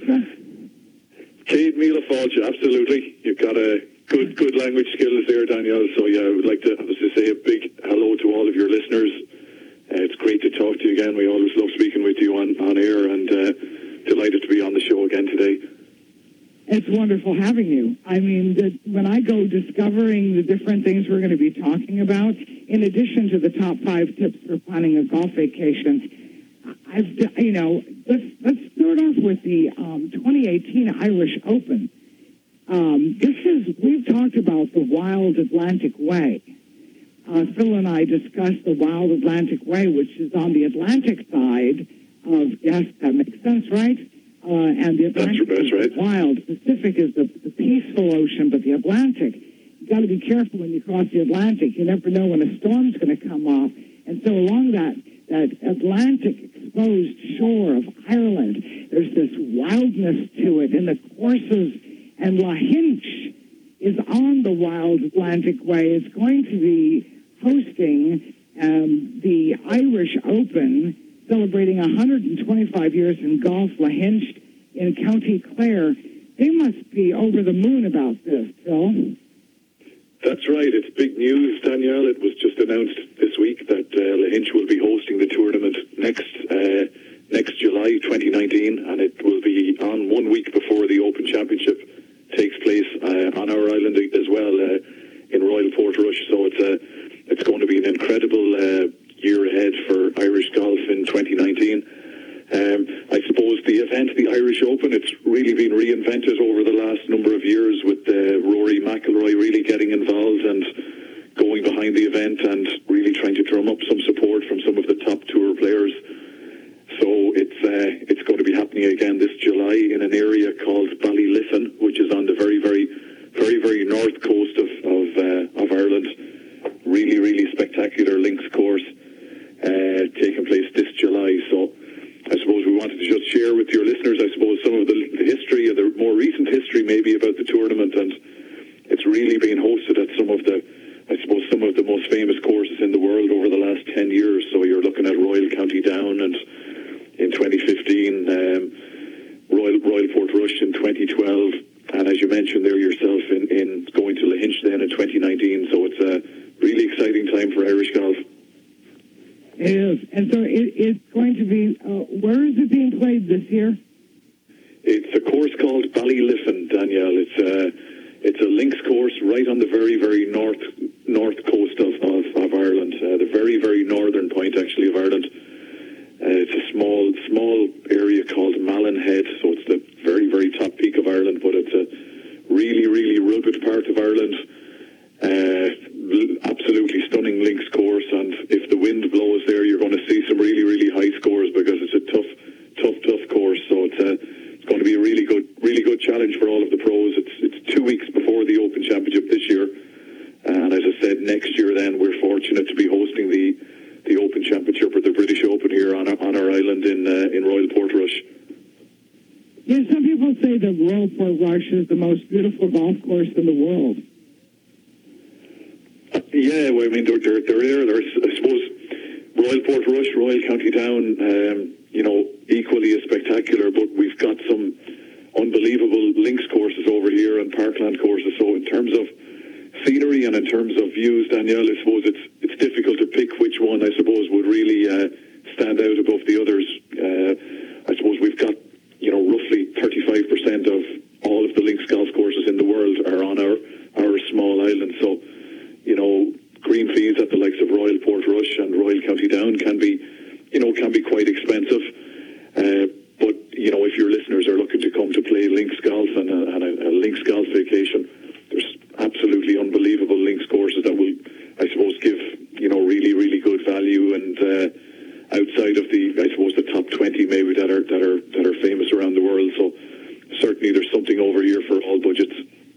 [SPEAKER 10] Céad Míle Fáilte, absolutely. You've got a good, good language skills there, Danielle. So yeah, I would like to obviously say a big hello to all of your listeners. Uh, it's great to talk to you again. We always love speaking with you on, on air, and uh, delighted to be on the show again today.
[SPEAKER 2] It's wonderful having you. I mean, the, when I go discovering the different things we're going to be talking about, in addition to the top five tips for planning a golf vacation, I've, you know, let's, let's start off with the um, twenty eighteen Irish Open. Um, this is, we've talked about the Wild Atlantic Way. Uh, Phil and I discussed the Wild Atlantic Way, which is on the Atlantic side of, yes, that makes sense, right? Uh, and the Atlantic
[SPEAKER 10] that's, that's right.
[SPEAKER 2] is wild. Pacific is the, the peaceful ocean, but the Atlantic, you got to be careful when you cross the Atlantic. You never know when a storm's going to come off. And so along that, that Atlantic exposed shore of Ireland, there's this wildness to it in the courses, and Lahinch is on the Wild Atlantic Way. It's going to be hosting um, the Irish Open, celebrating one hundred twenty-five years in golf. Lahinch in County Clare. They must be over the moon about this, Phil.
[SPEAKER 10] That's right. It's big news, Danielle. It was just announced this week that uh, Lahinch will be hosting the tournament next July twenty nineteen, and it will be on one week before the Open Championship takes place uh, on our island as well, uh, in Royal Portrush. So it's a, it's going to be an incredible uh, year ahead for Irish golf in twenty nineteen. Um, I suppose the event, the Irish Open, it's really been reinvented over the last number of years with uh, Rory McIlroy really getting involved and going behind the event and really trying to drum up some support from some of the top tour players. So it's uh, it's going to be happening again this July in an area called Ballylifin, which is on the very, very, very, very north coast of of, uh, of Ireland. Really, really spectacular links course uh, taking place this July. So I suppose we wanted to just share with your listeners, I suppose, some of the, the history, or the more recent history maybe about the tournament, and it's really being hosted at some of the, I suppose, some of the most famous courses in the world over the last ten years. So you're looking at Royal County Down, and in twenty fifteen, um, Royal Royal Portrush in twenty twelve, and as you mentioned there yourself, in, in going to Lahinch then in twenty nineteen. So it's a really exciting time for Irish golf.
[SPEAKER 2] It is. And so it, it's going to be, uh, where is it being played this year?
[SPEAKER 10] It's a course called Ballylifin, Danielle. It's a, it's a links course right on the very, very north north coast of, of, of Ireland, uh, the very, very northern point, actually, of Ireland. Uh, it's a small, small area called Malin Head, so it's the very, very top peak of Ireland, but it's a really, really rugged part of Ireland. Uh, absolutely stunning links course, and if the wind blows there, you're going to see some really, really high scores because it's a tough, tough, tough course. So it's a, it's going to be a really good, really good challenge for all of the pros. It's it's two weeks before the Open Championship this year, and as I said, next year then we're fortunate to be hosting the the Open Championship, or the British Open, here on our, on our island in uh, in Royal Portrush.
[SPEAKER 2] Yeah, some people say that Royal Portrush is the most beautiful golf course in the world.
[SPEAKER 10] Yeah, well, I mean, they're, they're, they're there. There's, I suppose, Royal Portrush, Royal County Down, um, you know, equally as spectacular, but we've got some unbelievable links courses over here and parkland courses. So in terms of scenery and in terms of views, Danielle, I suppose it's it's difficult to pick which one, I suppose, would really uh, stand out above the others. Uh, I suppose we've got, you know, roughly thirty-five percent of all of the links golf courses in the world are on our, our small island. So, you know, green fees at the likes of Royal Portrush and Royal County Down can be, you know, can be quite expensive. Uh, but, you know, if your listeners are looking to come to play links golf and a, and a, a links golf vacation, there's absolutely unbelievable links courses that will, I suppose, give, you know, really, really good value, and uh, outside of the, I suppose, the top twenty maybe that are that are that are famous around the world. So certainly there's something over here for all budgets.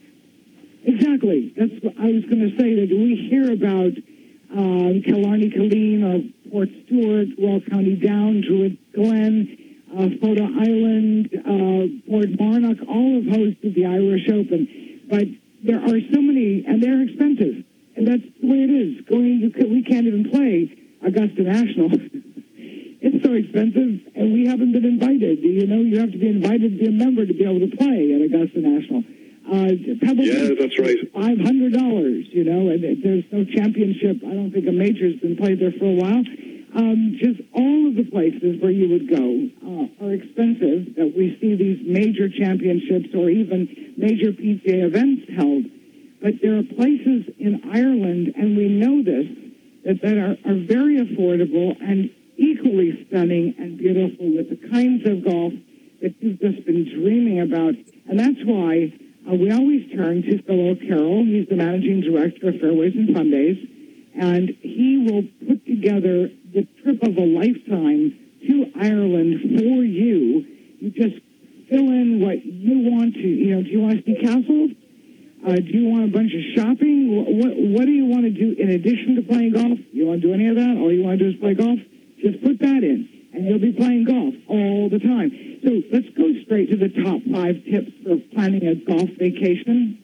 [SPEAKER 2] Exactly. That's what I was going to say. That we hear about um, Killarney Killeen or Port Stewart, Royal County Down, Druid Glen, uh, Foda Island, uh, Port Marnock, all have hosted the Irish Open. But there are so many, and they're expensive. And that's the way it is. Going, you can, we can't even play Augusta National. It's so expensive, and we haven't been invited. You know, you have to be invited to be a member to be able to play at Augusta National. Uh, Pebble
[SPEAKER 10] yeah, that's right.
[SPEAKER 2] five hundred dollars, you know, and there's no championship. I don't think a major's been played there for a while. Um, just all of the places where you would go uh, are expensive, that we see these major championships or even major P G A events held. But there are places in Ireland, and we know this, that, that are, are very affordable and equally stunning and beautiful, with the kinds of golf that you've just been dreaming about. And that's why uh, we always turn to Phil O'Carroll. He's the managing director of Fairways and Fun Days, and he will put together the trip of a lifetime to Ireland for you. You just fill in what you want to, you know, do you want to see castles? Uh, do you want a bunch of shopping? What, what do you want to do in addition to playing golf? You want to do any of that? All you want to do is play golf? Just put that in, and you'll be playing golf all the time. So let's go straight to the top five tips for planning a golf vacation.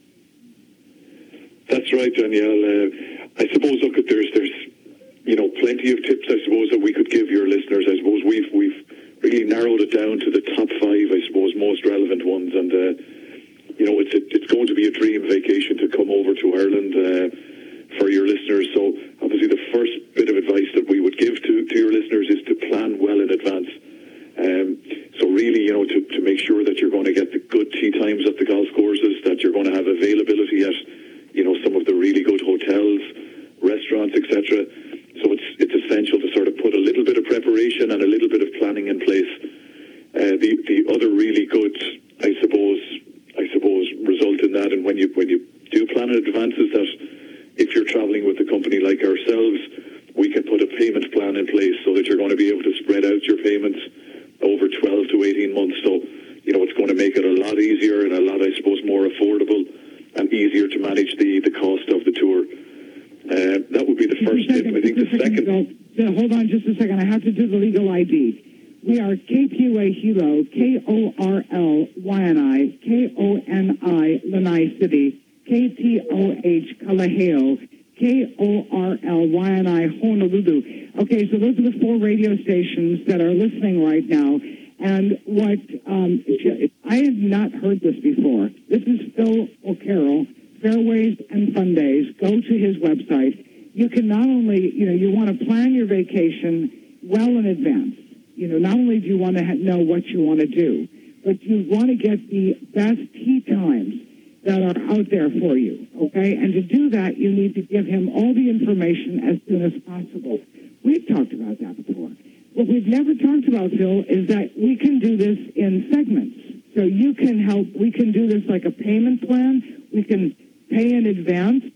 [SPEAKER 10] That's right, Danielle. Uh, I suppose, look, there's, there's, you know, plenty of tips, I suppose, that we could give your listeners. I suppose we've we've really narrowed it down to the top five, I suppose, most relevant ones. And, uh, you know, it's a, it's going to be a dream vacation to come over to Ireland uh, for your listeners. So obviously the first bit of advice that we would give to, to your listeners is to plan well in advance. Um, preparation and a little bit of planning in place. Uh, the the other really good, I suppose, I suppose, result in that, and when you when you do plan in advance, is that if you're traveling with a company like ourselves, we can put a payment plan in place so that you're going to be able to spread out your payments over twelve to eighteen months. So, you know, it's going to make it a lot easier and a lot, I suppose, more affordable and easier to manage the, the cost of the tour. Uh, that would be the first tip. I think the second...
[SPEAKER 2] So, hold on just a second. I have to do the legal I D. We are K P U A Hilo, K O R L Y N I, K O N I, Lanai City, K T O H, Kalaheo, K O R L Y N I, Honolulu. Okay, so those are the four radio stations that are listening right now. And what, um, I have not heard this before. This is Phil O'Carroll, Fairways and Fun Days. Go to his website. You can not only, you know, you want to plan your vacation well in advance. You know, not only do you want to ha- know what you want to do, but you want to get the best tee times that are out there for you, okay? And to do that, you need to give him all the information as soon as possible. We've talked about that before. What we've never talked about, Phil, is that we can do this in segments. So you can help, we can do this like a payment plan. We can pay in advance.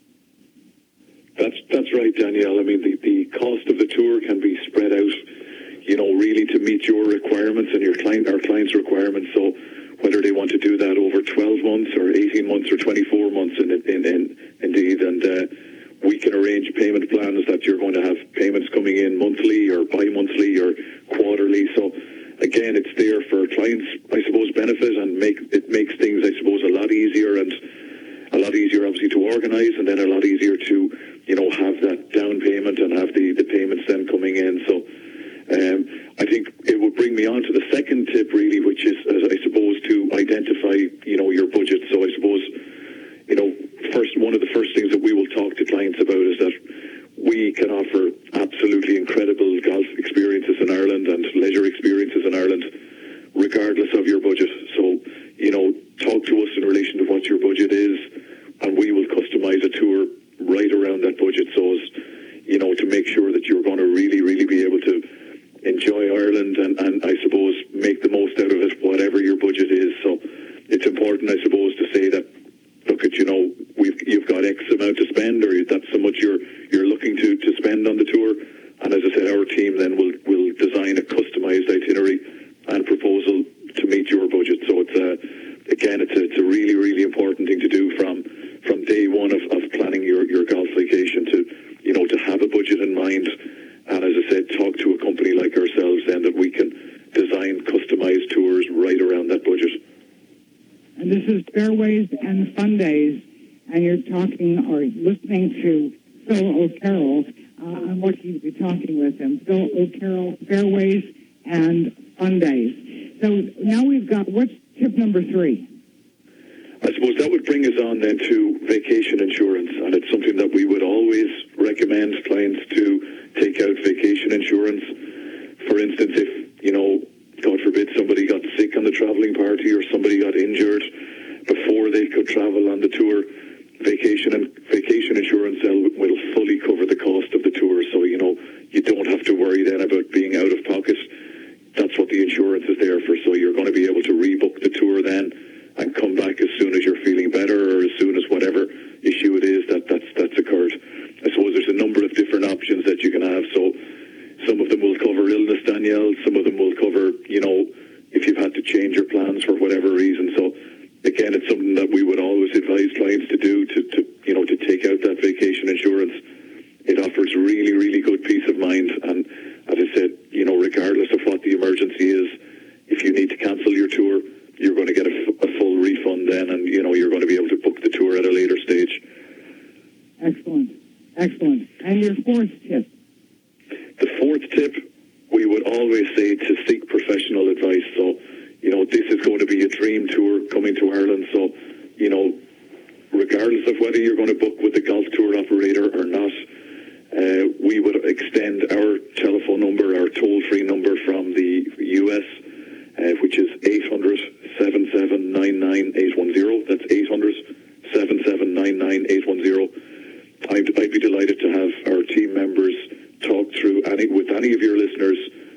[SPEAKER 10] That's that's right, Danielle. I mean, the, the cost of the tour can be spread out, you know, really to meet your requirements and your client, our clients' requirements. So whether they want to do that over twelve months or eighteen months or twenty-four months, in, in, in, indeed, and uh, we can arrange payment plans that you're going to have payments coming in monthly or bi-monthly or quarterly. So again, it's there for clients, I suppose, benefit, and make it makes things, I suppose, a lot easier, and a lot easier, obviously, to organise, and then a lot easier to, you know, have that down payment and have the, the payments then coming in. So um, I think it would bring me on to the second tip, really, which is, uh, I suppose, to identify, you know, your budget. So I suppose, you know, first, one of the first things that we will talk to clients about is that we can offer absolutely incredible golf experiences in Ireland and leisure experiences in Ireland, regardless of your budget. So, you know, talk to us in relation to what your budget is, and we will customise a tour right around that budget, so as, you know, to make sure that you're going to really, really be able to enjoy Ireland and, and I suppose, make the most out of it, whatever your budget is. So it's important, I suppose, to say that, look at, you know, we've you've got X amount to spend, or that's how much you're you're looking to, to spend on the tour. And as I said, our team then will will design a customised itinerary and proposal to meet your budget. So it's a, again, it's a, it's a really, really important thing to do from from day one of, of planning your, your golf vacation, to, you know, to have a budget in mind. And as I said, talk to a company like ourselves then that we can design customized tours right around that budget.
[SPEAKER 2] And this is Fairways and Fun Days, and you're talking or listening to Phil O'Carroll. Uh, I'm lucky to be talking with him. Phil O'Carroll, Fairways and Fun Days. So now we've got, what's tip number three?
[SPEAKER 10] I suppose that would bring us on then to vacation insurance, and it's something that we would always recommend clients to take out vacation insurance. For instance, if, you know, God forbid somebody got sick on the travelling party or somebody got injured before they could travel on the tour, vacation and vacation insurance will fully cover the cost of the tour. So, you know, you don't have to worry then about being out of pocket. That's what the insurance is there for. So you're going to be able to rebook the tour then and come back as soon as you're feeling better, or as soon as whatever issue it is that that's, that's occurred. I suppose there's a number of different options that you can have. So some of them will cover illness, Danielle. Some of them will cover, you know, if you've had to change your plans for whatever reason. So again, it's something that we would always advise clients to do, to, to you know, to take out that vacation insurance. It offers really, really good peace of mind. And as I said, you know, regardless of what the emergency is, if you need to cancel your tour, you're going to get a, f- a full refund then, and, you know, you're going to be able to book the tour at a later stage.
[SPEAKER 2] Excellent. Excellent. And your fourth tip?
[SPEAKER 10] The fourth tip, we would always say to seek professional advice. So, you know, this is going to be a dream tour coming to Ireland. So, you know, regardless of whether you're going to book with the golf tour operator or not, uh, we would extend our telephone number, our toll-free number from the U S, uh, which is eight hundred, seven seven nine nine, eight one zero. That's eight hundred, seven seven nine nine, eight one zero. I'd, I'd be delighted to have our team members talk through any with any of your listeners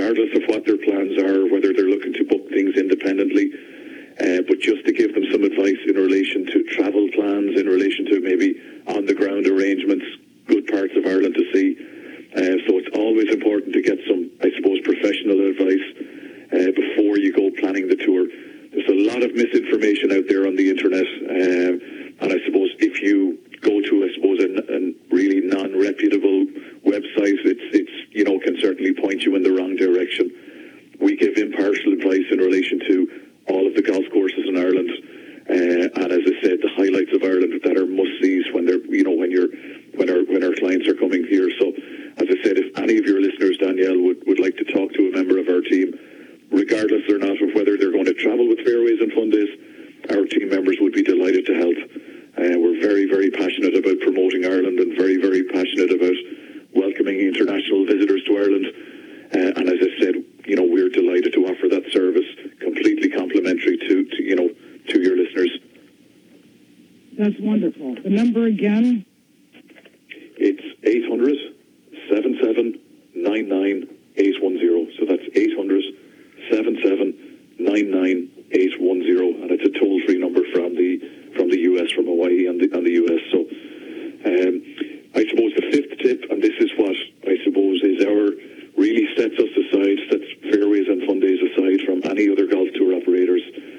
[SPEAKER 10] regardless of what their plans are, whether they're looking to book things independently. Uh, but just to give them some advice in relation to travel plans, in relation to maybe on-the-ground arrangements, good parts of Ireland to see. Uh, so it's always important to get some, I suppose, professional advice uh, before you go planning the tour. There's a lot of misinformation out there on the internet, um, and I suppose if you go to, I suppose, a, a really non-reputable website, it's, it's, you know, can certainly point you in the wrong direction. We give impartial advice in relation to all of the golf courses in Ireland, uh, and as I said, the highlights of Ireland that are must-sees when they're, you know, when you're, when our when our clients are coming here. So, as I said, if any of your listeners, Danielle, would, would like to talk to a member of our team, regardless or not of whether they're going to travel with Fairways and Fun Days, our team members would be delighted to help. Uh, we're very, very passionate about promoting Ireland and very, very passionate about welcoming international visitors to Ireland. Uh, and as I said, you know, we're delighted to offer that service completely complimentary to, to, you know, to your listeners.
[SPEAKER 2] That's wonderful. The number again?
[SPEAKER 10] It's eight hundred, seven seven nine nine, eight one zero. So that's eight hundred, seven seven nine nine, eight one zero. And it's a toll-free number from the from the U S, from Hawaii and the, and the U S. So um, I suppose the fifth tip, and this is what I suppose is our, really sets us aside, sets Fairways and Fun Days aside from any other golf tour operators,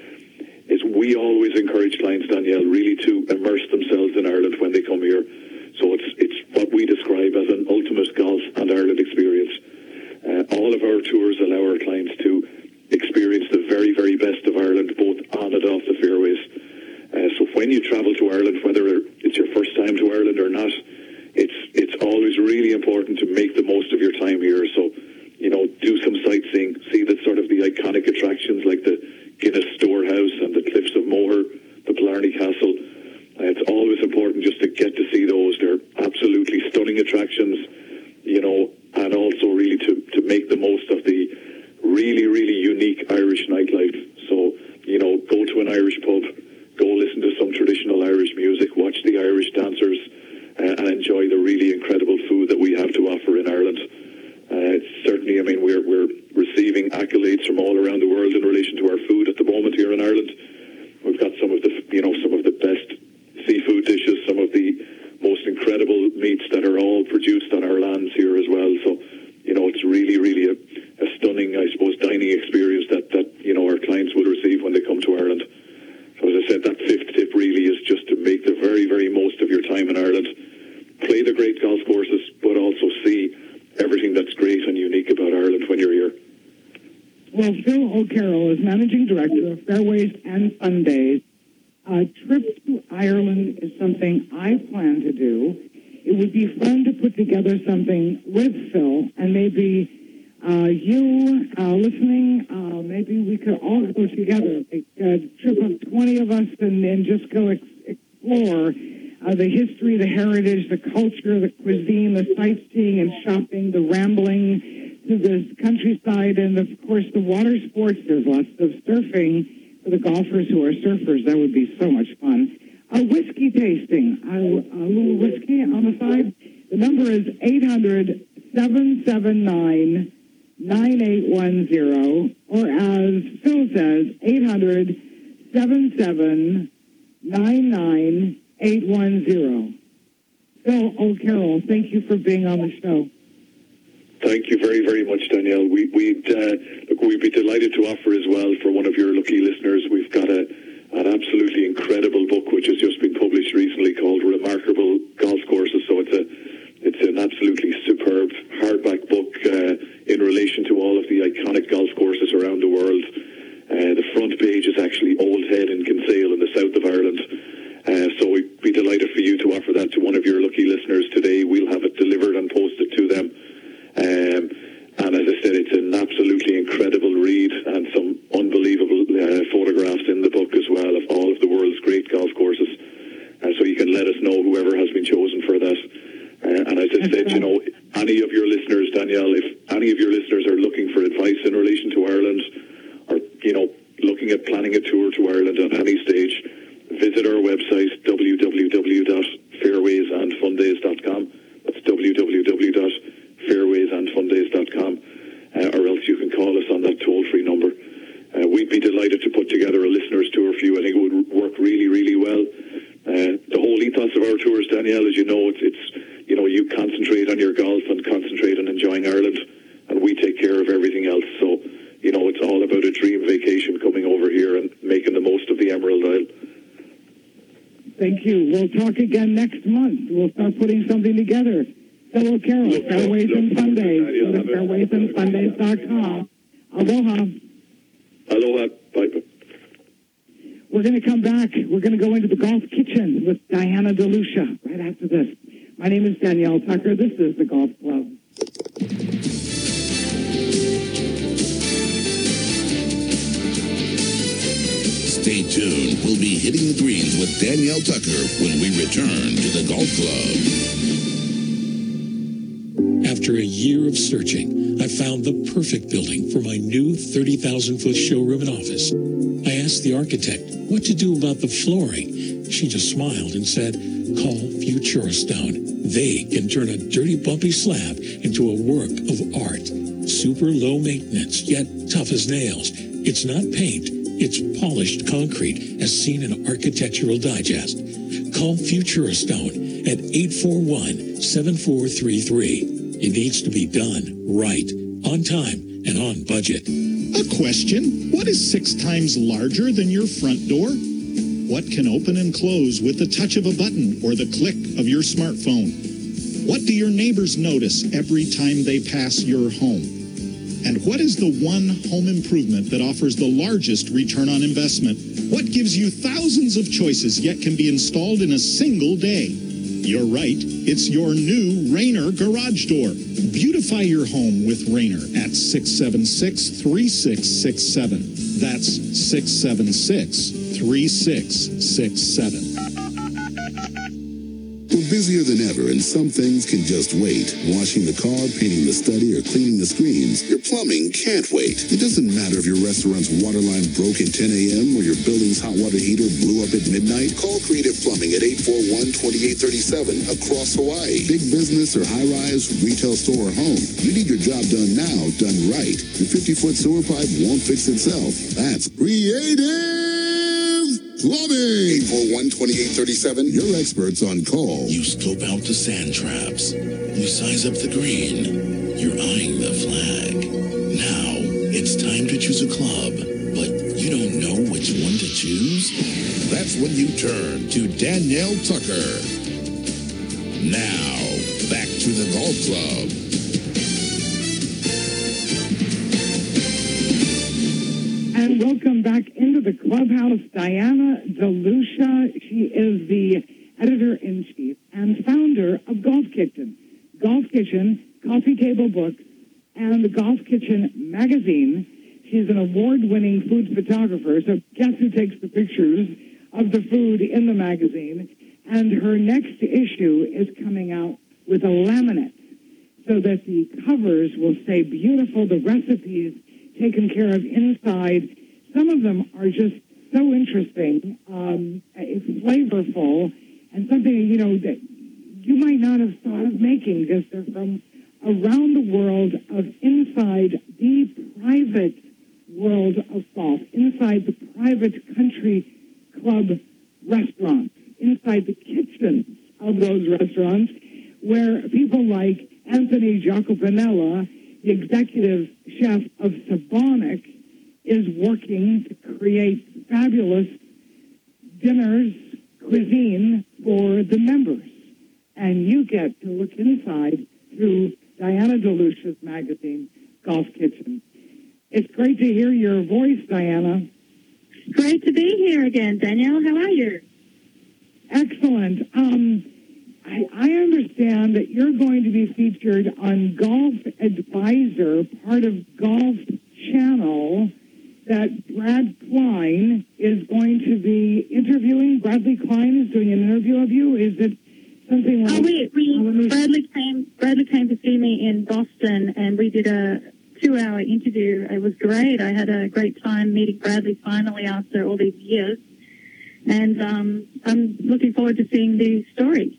[SPEAKER 10] is we always encourage clients, Danielle, really to immerse themselves in Ireland when they come here. So it's it's what we describe as an ultimate golf and Ireland experience. Uh, all of our tours allow our clients to experience the very, very best of Ireland, both on and off the fairways. Uh, so when you travel to Ireland, whether it's your first time to Ireland or not, it's it's always really important to make the most of your time here. So, you know, do some sightseeing, see the sort of the iconic attractions like the Guinness Storehouse and the Cliffs of Moher, the Blarney Castle. Uh, it's always important just to get to see those. They're absolutely stunning attractions, you know, and also really to, to make the most of the really, really unique Irish nightlife. So, you know, go to an Irish pub, go listen to some traditional Irish music, watch the Irish dancers, uh, and enjoy the really incredible food that we have to offer in Ireland. Uh, it's certainly, I mean, we're, we're receiving accolades from all around the world in relation to our food at the moment here in Ireland. We've got some of the, you know, some of the best seafood dishes, some of the most incredible meats that are all produced on our lands here as well. So, you know, it's really, really a, a stunning, I suppose, dining experience that, that, you know, our clients will receive when they come to Ireland. So as I said, that fifth tip really is just to make the very, very most of your time in Ireland. Play the great golf courses, but also see everything that's great and unique about Ireland when you're here.
[SPEAKER 2] Well, Phil O'Carroll is Managing Director of Fairways and Fun Days. A trip to Ireland is something I plan to do. It would be fun to put together something with Phil, and maybe uh, you uh, listening, uh, maybe we could all go together, like a trip of twenty of us, and, and just go ex- explore uh, the history, the heritage, the culture, the cuisine, the sightseeing and shopping, the rambling to the countryside, and of course the water sports. There's lots of surfing for the golfers who are surfers. That would be so much fun. A whiskey tasting, a, a little whiskey on the side. The number is eight hundred, seven seven nine, nine eight one zero, or as Phil says, eight hundred, seven seven nine nine eight one zero. Phil O'Carroll, thank you for being on the show.
[SPEAKER 10] Thank you very, very much, Danielle. We, we'd, uh, look, we'd be delighted to offer as well for one of your lucky listeners. We've got a, an absolutely incredible book which has just been published recently called Remarkable Golf Courses. So it's a, it's an absolutely superb hardback book uh, in relation to all of the iconic golf courses around the world. Uh, the front page is actually Old Head in Kinsale in the south of Ireland. Uh, so we'd be delighted for you to offer that to one of your lucky listeners today. We'll have it delivered and posted to them. Um, and as I said, it's an absolutely incredible read and some unbelievable uh, photographs in the book as well of all of the world's great golf courses. And so you can let us know whoever has been chosen for that. Uh, and as I said, you know, any of your listeners, Danielle, if any of your listeners are looking for advice in relation to Ireland, or, you know, looking at planning a tour to Ireland at any stage, visit our website, w w w dot fairways and fun days dot com. That's w w w dot fairways and fun days dot com. Uh, or else you can we'd be delighted to put together a listeners tour for you. I think it would work really, really well. Uh, the whole ethos of our tours, Danielle, as you know, it's, it's you know, you concentrate on your golf and concentrate on enjoying Ireland, and we take care of everything else. So, you know, it's all about a dream vacation coming over here and making the most of the Emerald Isle.
[SPEAKER 2] Thank you. We'll talk again next month. We'll start putting something together. Fellow Carol,
[SPEAKER 10] Look,
[SPEAKER 2] Fairways
[SPEAKER 10] look,
[SPEAKER 2] and
[SPEAKER 10] look,
[SPEAKER 2] Sundays.
[SPEAKER 10] Danielle,
[SPEAKER 2] Go to fairways and sundays dot com. Aloha.
[SPEAKER 10] Aloha. Bye.
[SPEAKER 2] We're going to come back. We're going to go into the Golf Kitchen with Diana DeLucia right after this. My name is Danielle Tucker. This is the Golf Club.
[SPEAKER 1] Stay tuned. We'll be hitting the greens with Danielle Tucker when we return to the Golf Club.
[SPEAKER 3] After a year of searching, I found the perfect building for my new thirty thousand foot showroom and office. I asked the architect what to do about the flooring. She just smiled and said, call Futura Stone. They can turn a dirty, bumpy slab into a work of art. Super low maintenance, yet tough as nails. It's not paint. It's polished concrete, as seen in Architectural Digest. Call Futura Stone at eight four one, seven four three three. It needs to be done right, on time, and on budget.
[SPEAKER 7] A question. What is six times larger than your front door? What can open and close with the touch of a button or the click of your smartphone? What do your neighbors notice every time they pass your home? And what is the one home improvement that offers the largest return on investment? What gives you thousands of choices yet can be installed in a single day? You're right, it's your new Rainer garage door. Beautify your home with Rainer at six seven six, three six six seven. That's six seven six, three six six seven.
[SPEAKER 1] We're busier than ever, and some things can just wait. Washing the car, painting the study, or cleaning the screens. Your plumbing can't wait. It doesn't matter if your restaurant's water line broke at ten a.m. or your building's hot water heater blew up at midnight. Call Creative Plumbing at eight four one, two eight three seven across Hawaii. Big business or high-rise, retail store or home. You need your job done now, done right. Your fifty-foot sewer pipe won't fix itself. That's Creative Plumbing. eight four one, two eight three seven. Your experts on call.
[SPEAKER 11] You scope out the sand traps. You size up the green. You're eyeing the flag. Now, it's time to choose a club, but you don't know which one to choose?
[SPEAKER 1] That's when you turn to Danielle Tucker. Now, back to the Golf Club.
[SPEAKER 2] And welcome back into the clubhouse, Diana DeLucia. She is the editor-in-chief and founder of Golf Kitchen. Golf Kitchen, Coffee Table Books, and the Golf Kitchen magazine. She's an award-winning food photographer, so guess who takes the pictures of the food in the magazine? And her next issue is coming out with a laminate so that the covers will say beautiful, the recipes taken care of inside. Some of them are just so interesting, um, flavorful, and something, you know, that you might not have thought of making because they're from around the world of inside the private world of golf, inside the private country club restaurants, inside the kitchens of those restaurants, where people like Anthony Giacopinella, the executive chef of Sabonic, is working to create fabulous dinners, cuisine for the members. And you get to look inside through Diana DeLucia's magazine, Golf Kitchen. It's great to hear your voice, Diana.
[SPEAKER 12] Great to be here again, Danielle. How are you?
[SPEAKER 2] Excellent. Um, I, I understand that you're going to be featured on Golf Advisor, part of Golf Channel, that Brad Klein is going to be interviewing. Bradley Klein is doing an interview of you. Is it something like...
[SPEAKER 12] Oh, we, we, Bradley came, Bradley came to see me in Boston, and we did a two-hour interview. It was great. I had a great time meeting Bradley finally after all these years. And um, I'm looking forward to seeing the story.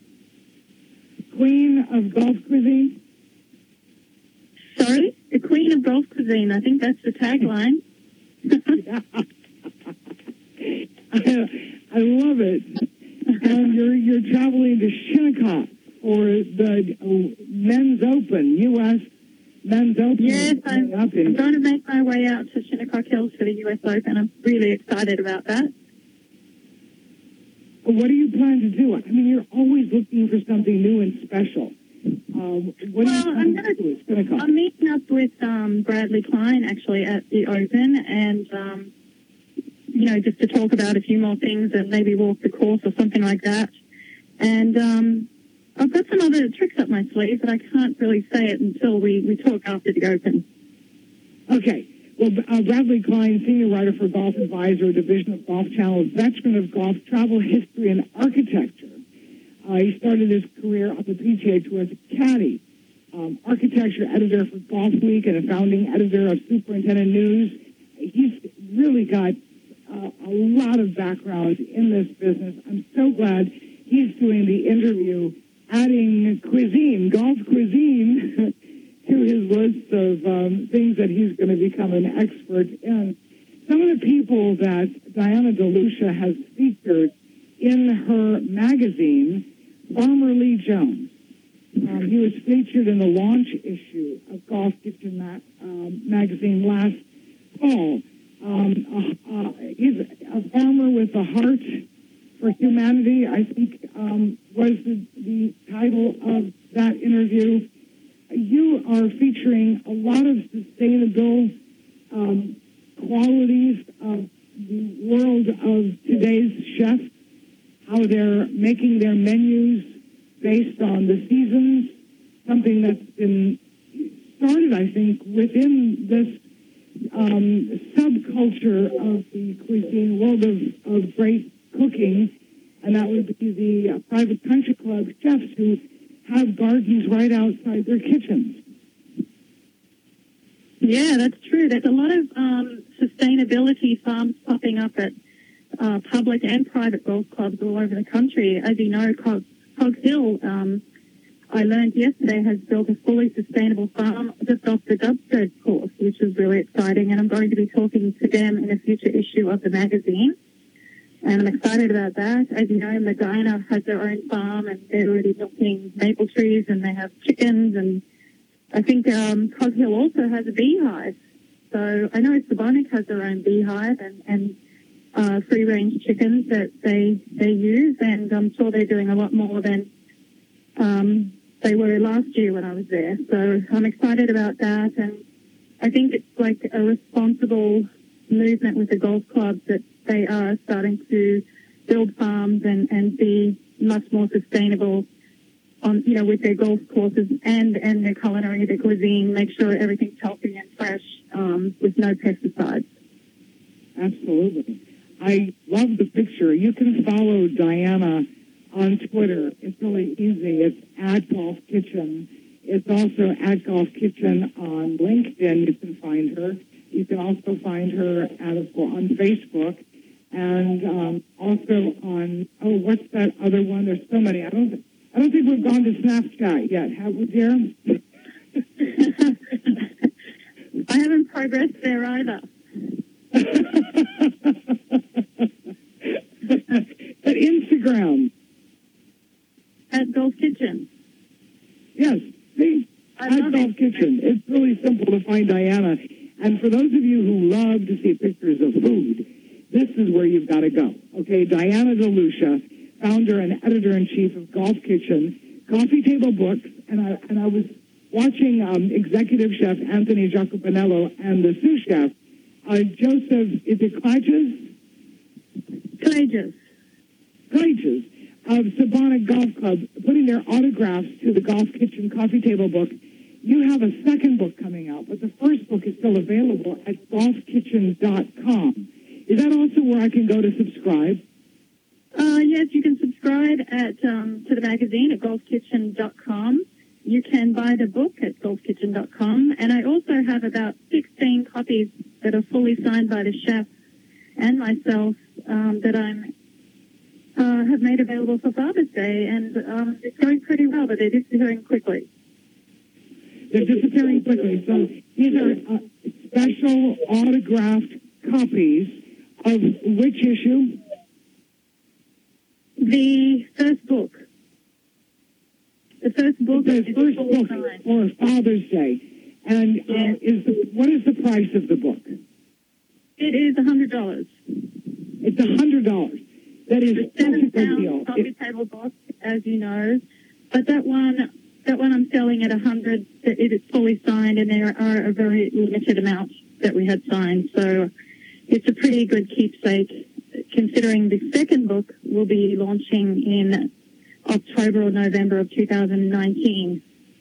[SPEAKER 2] Queen of Golf Cuisine?
[SPEAKER 12] Sorry? The Queen of Golf Cuisine. I think that's the tagline.
[SPEAKER 2] I love it. And you're you're traveling to Shinnecock for the uh, Men's Open, U S Men's Open.
[SPEAKER 12] Yes, I'm, I'm going to make my way out to Shinnecock Hills for the U S Open. I'm really excited about that.
[SPEAKER 2] What do you plan to do? I mean, you're always looking for something new and special. Um, what
[SPEAKER 12] well,
[SPEAKER 2] do you
[SPEAKER 12] I'm
[SPEAKER 2] plan
[SPEAKER 12] gonna,
[SPEAKER 2] to do? It's Shinnecock.
[SPEAKER 12] I'm meeting up with um, Bradley Klein actually at the Open, and um, you know, just to talk about a few more things and maybe walk the course or something like that. And um, I've got some other tricks up my sleeve, but I can't really say it until we, we talk after the Open.
[SPEAKER 2] Okay. Well, uh, Bradley Klein, senior writer for Golf Advisor, Division of Golf Channel, veteran of golf travel history and architecture. Uh, he started his career on the P G A Tour as a caddy, um, architecture editor for Golf Week, and a founding editor of Superintendent News. He's really got uh, a lot of background in this business. I'm so glad he's doing the interview, adding cuisine, golf cuisine, to his list of um, things that he's going to become an expert in. Some of the people that Diana DeLucia has featured in her magazine, Farmer Lee Jones. Um, he was featured in the launch issue of Golf Kitchen ma- um, magazine last fall. Um, uh, uh, he's a farmer with a heart for humanity, I think, um, was the, the title of that interview. You are featuring a lot of sustainable um, qualities of the world of today's chefs, how they're making their menus based on the seasons, something that's been started, I think, within this um, subculture of the cuisine world of, of great cooking, and that would be the uh, private country club chefs who have gardens right outside their kitchens.
[SPEAKER 12] Yeah, that's true. There's a lot of um, sustainability farms popping up at uh, public and private golf clubs all over the country. As you know, Cog, Cog Hill, um, I learned yesterday, has built a fully sustainable farm just off the Dubscope course, which is really exciting. And I'm going to be talking to them in a future issue of the magazine. And I'm excited about that. As you know, Medina has their own farm, and they're already milking maple trees, and they have chickens. And I think um, Cog Hill also has a beehive. So I know Sabonic has their own beehive and, and uh, free-range chickens that they they use, and I'm sure they're doing a lot more than um, they were last year when I was there. So I'm excited about that, and I think it's like a responsible movement with the golf clubs that they are starting to build farms and, and be much more sustainable on, you know, with their golf courses and, and their culinary, their cuisine, make sure everything's healthy and fresh um, with no pesticides.
[SPEAKER 2] Absolutely. I love the picture. You can follow Diana on Twitter. It's really easy. It's at Golf Kitchen. It's also at Golf Kitchen on LinkedIn. You can find her. You can also find her at, on Facebook. And um, also on, oh, what's that other one? There's so many. I don't I don't think we've gone to Snapchat yet, have we, dear?
[SPEAKER 12] I haven't progressed there either.
[SPEAKER 2] But Instagram.
[SPEAKER 12] At Golf Kitchen.
[SPEAKER 2] Yes, see?
[SPEAKER 12] I
[SPEAKER 2] At
[SPEAKER 12] love
[SPEAKER 2] Golf
[SPEAKER 12] it.
[SPEAKER 2] Kitchen. It's really simple to find Diana. And for those of you who love to see pictures of food, this is where you've got to go. Okay, Diana DeLucia, founder and editor-in-chief of Golf Kitchen, Coffee Table Books, and I and I was watching um, executive chef Anthony Giacopinello and the sous chef, uh, Joseph, is it Klages?
[SPEAKER 12] Klages.
[SPEAKER 2] Klages of Sabonic Golf Club, putting their autographs to the Golf Kitchen Coffee Table Book. You have a second book coming out, but the first book is still available at golf kitchen dot com. Is that also where I can go to subscribe?
[SPEAKER 12] Uh, yes, you can subscribe at um, to the magazine at golf kitchen dot com. You can buy the book at golf kitchen dot com. And I also have about sixteen copies that are fully signed by the chef and myself um, that I'm uh, have made available for Father's Day. And um, it's going pretty well, but they're disappearing quickly.
[SPEAKER 2] They're disappearing quickly. So these are uh, special autographed copies of which issue?
[SPEAKER 12] The first book. The first book.
[SPEAKER 2] The
[SPEAKER 12] is
[SPEAKER 2] first
[SPEAKER 12] full
[SPEAKER 2] book
[SPEAKER 12] size.
[SPEAKER 2] for Father's Day. And uh, is the, what is the price of the book?
[SPEAKER 12] It is one hundred dollars.
[SPEAKER 2] It's one hundred dollars. That is
[SPEAKER 12] It's
[SPEAKER 2] such a
[SPEAKER 12] seven
[SPEAKER 2] good deal.
[SPEAKER 12] pound coffee table box, as you know. But that one, that one I'm selling at one hundred. It is fully signed, and there are a very limited amount that we had signed. So it's a pretty good keepsake, considering the second book will be launching in October or November of two thousand nineteen,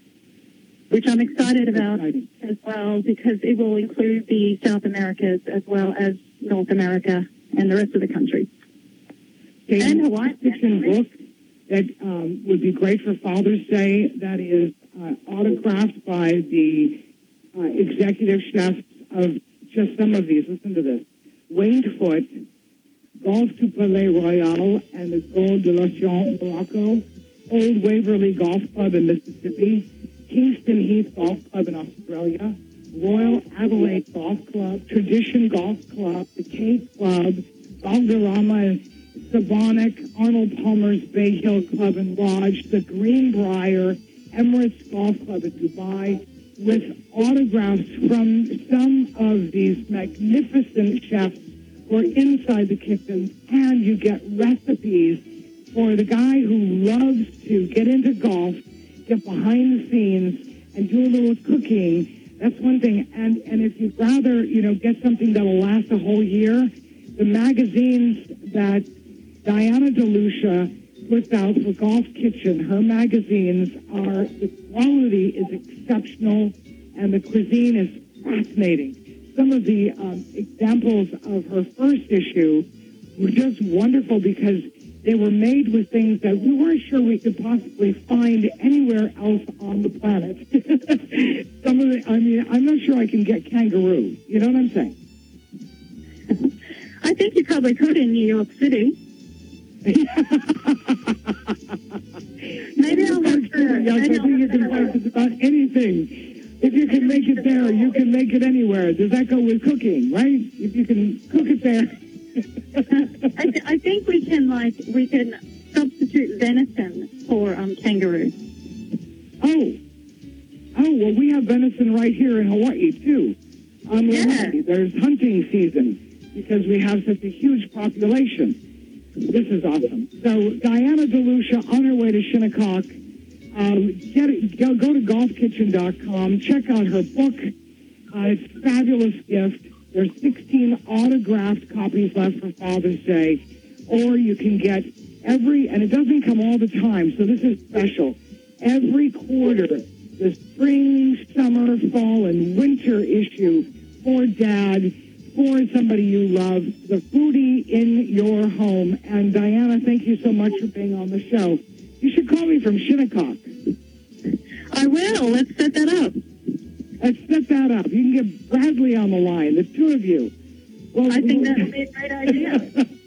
[SPEAKER 12] which I'm excited about as well, because it will include the South Americas as well as North America and the rest of the country.
[SPEAKER 2] Okay,
[SPEAKER 12] And
[SPEAKER 2] a
[SPEAKER 12] Hawaii.
[SPEAKER 2] fiction book that um, would be great for Father's Day. That is uh, autographed by the uh, executive chefs of just some of these. Listen to this: Wayne Foote, Golf to Palais Royal, and the Gold de l'Ocean, Morocco, Old Waverly Golf Club in Mississippi, Kingston Heath Golf Club in Australia, Royal Adelaide Golf Club, Tradition Golf Club, the Cape Club, Valderrama, Sabonic, Arnold Palmer's Bay Hill Club and Lodge, the Greenbrier, Emirates Golf Club in Dubai, with autographs from some of these magnificent chefs who are inside the kitchens, and you get recipes for the guy who loves to get into golf, get behind the scenes, and do a little cooking. That's one thing. And and if you'd rather, you know, get something that'll last a whole year, the magazines that Diana DeLucia puts out for Golf Kitchen, her magazines are, the quality is exceptional, and the cuisine is fascinating. Some of the um, examples of her first issue were just wonderful because they were made with things that we weren't sure we could possibly find anywhere else on the planet. Some of the, I mean, I'm not sure I can get kangaroo. You know what I'm saying?
[SPEAKER 12] I think you probably could in New York City. Maybe I'll look for
[SPEAKER 2] Yes, I think you can find just about anything. If you can make it there, you can make it anywhere. Does that go with cooking, right? If you can cook it there.
[SPEAKER 12] I, th- I think we can like we can substitute venison for um, kangaroo.
[SPEAKER 2] Oh, oh well, we have venison right here in Hawaii too. On
[SPEAKER 12] Yeah.
[SPEAKER 2] There's hunting season because we have such a huge population. This is awesome. So Diana DeLucia on her way to Shinnecock. Um, get it, go, go to golf kitchen dot com. Check out her book. Uh, it's a fabulous gift. There's sixteen autographed copies left for Father's Day. Or you can get every, and it doesn't come all the time, so this is special. Every quarter, the spring, summer, fall, and winter issue for Dad, for somebody you love, the foodie in your home. And Diana, thank you so much for being on the show. You should call me from Shinnecock.
[SPEAKER 12] I will. Let's set that up.
[SPEAKER 2] Let's set that up. You can get Bradley on the line, the two of you. Well,
[SPEAKER 12] I think that would be a great idea.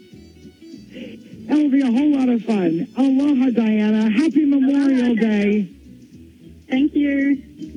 [SPEAKER 2] That will be a whole lot of fun. Aloha, Diana. Happy Memorial Day.
[SPEAKER 12] Thank you.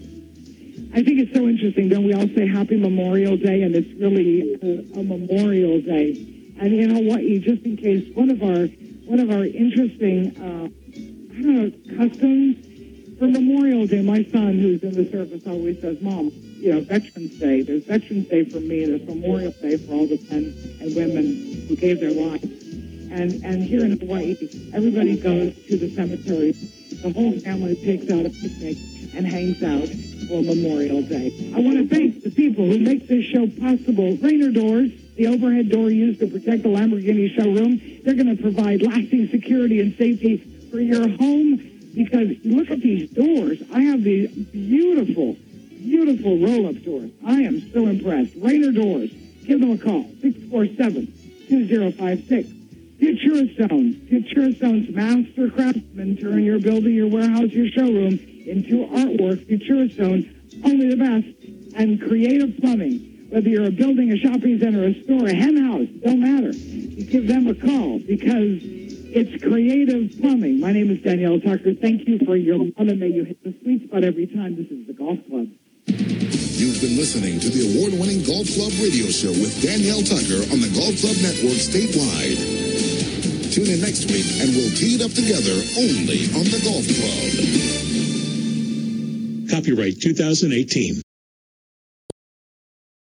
[SPEAKER 2] I think it's so interesting. Don't we all say Happy Memorial Day, and it's really a, a Memorial Day. And in Hawaii, just in case, one of our one of our interesting, uh, I don't know, customs for Memorial Day. My son, who's in the service, always says, "Mom, you know, Veterans Day. There's Veterans Day for me. There's Memorial Day for all the men and women who gave their lives." And and here in Hawaii, everybody goes to the cemetery. The whole family takes out a picnic and hangs out for Memorial Day. I want to thank the people who make this show possible. Rainer Doors, the overhead door used to protect the Lamborghini showroom. They're going to provide lasting security and safety for your home, because look at these doors. I have these beautiful, beautiful roll-up doors. I am so impressed. Rainer Doors. Give them a call, six four seven, two zero five six. Futura Stones. Futura Stones master craftsmen turn your building, your warehouse, your showroom into artwork. Futura Stone, only the best. And Creative Plumbing. Whether you're a building, a shopping center, a store, a hen house, don't matter. You give them a call because it's Creative Plumbing. My name is Danielle Tucker. Thank you for your love, and may you hit the sweet spot every time. This is the Golf Club.
[SPEAKER 1] You've been listening to the award-winning Golf Club radio show with Danielle Tucker on the Golf Club Network statewide. Tune in next week and we'll tee it up together only on the Golf Club.
[SPEAKER 3] Copyright two thousand eighteen.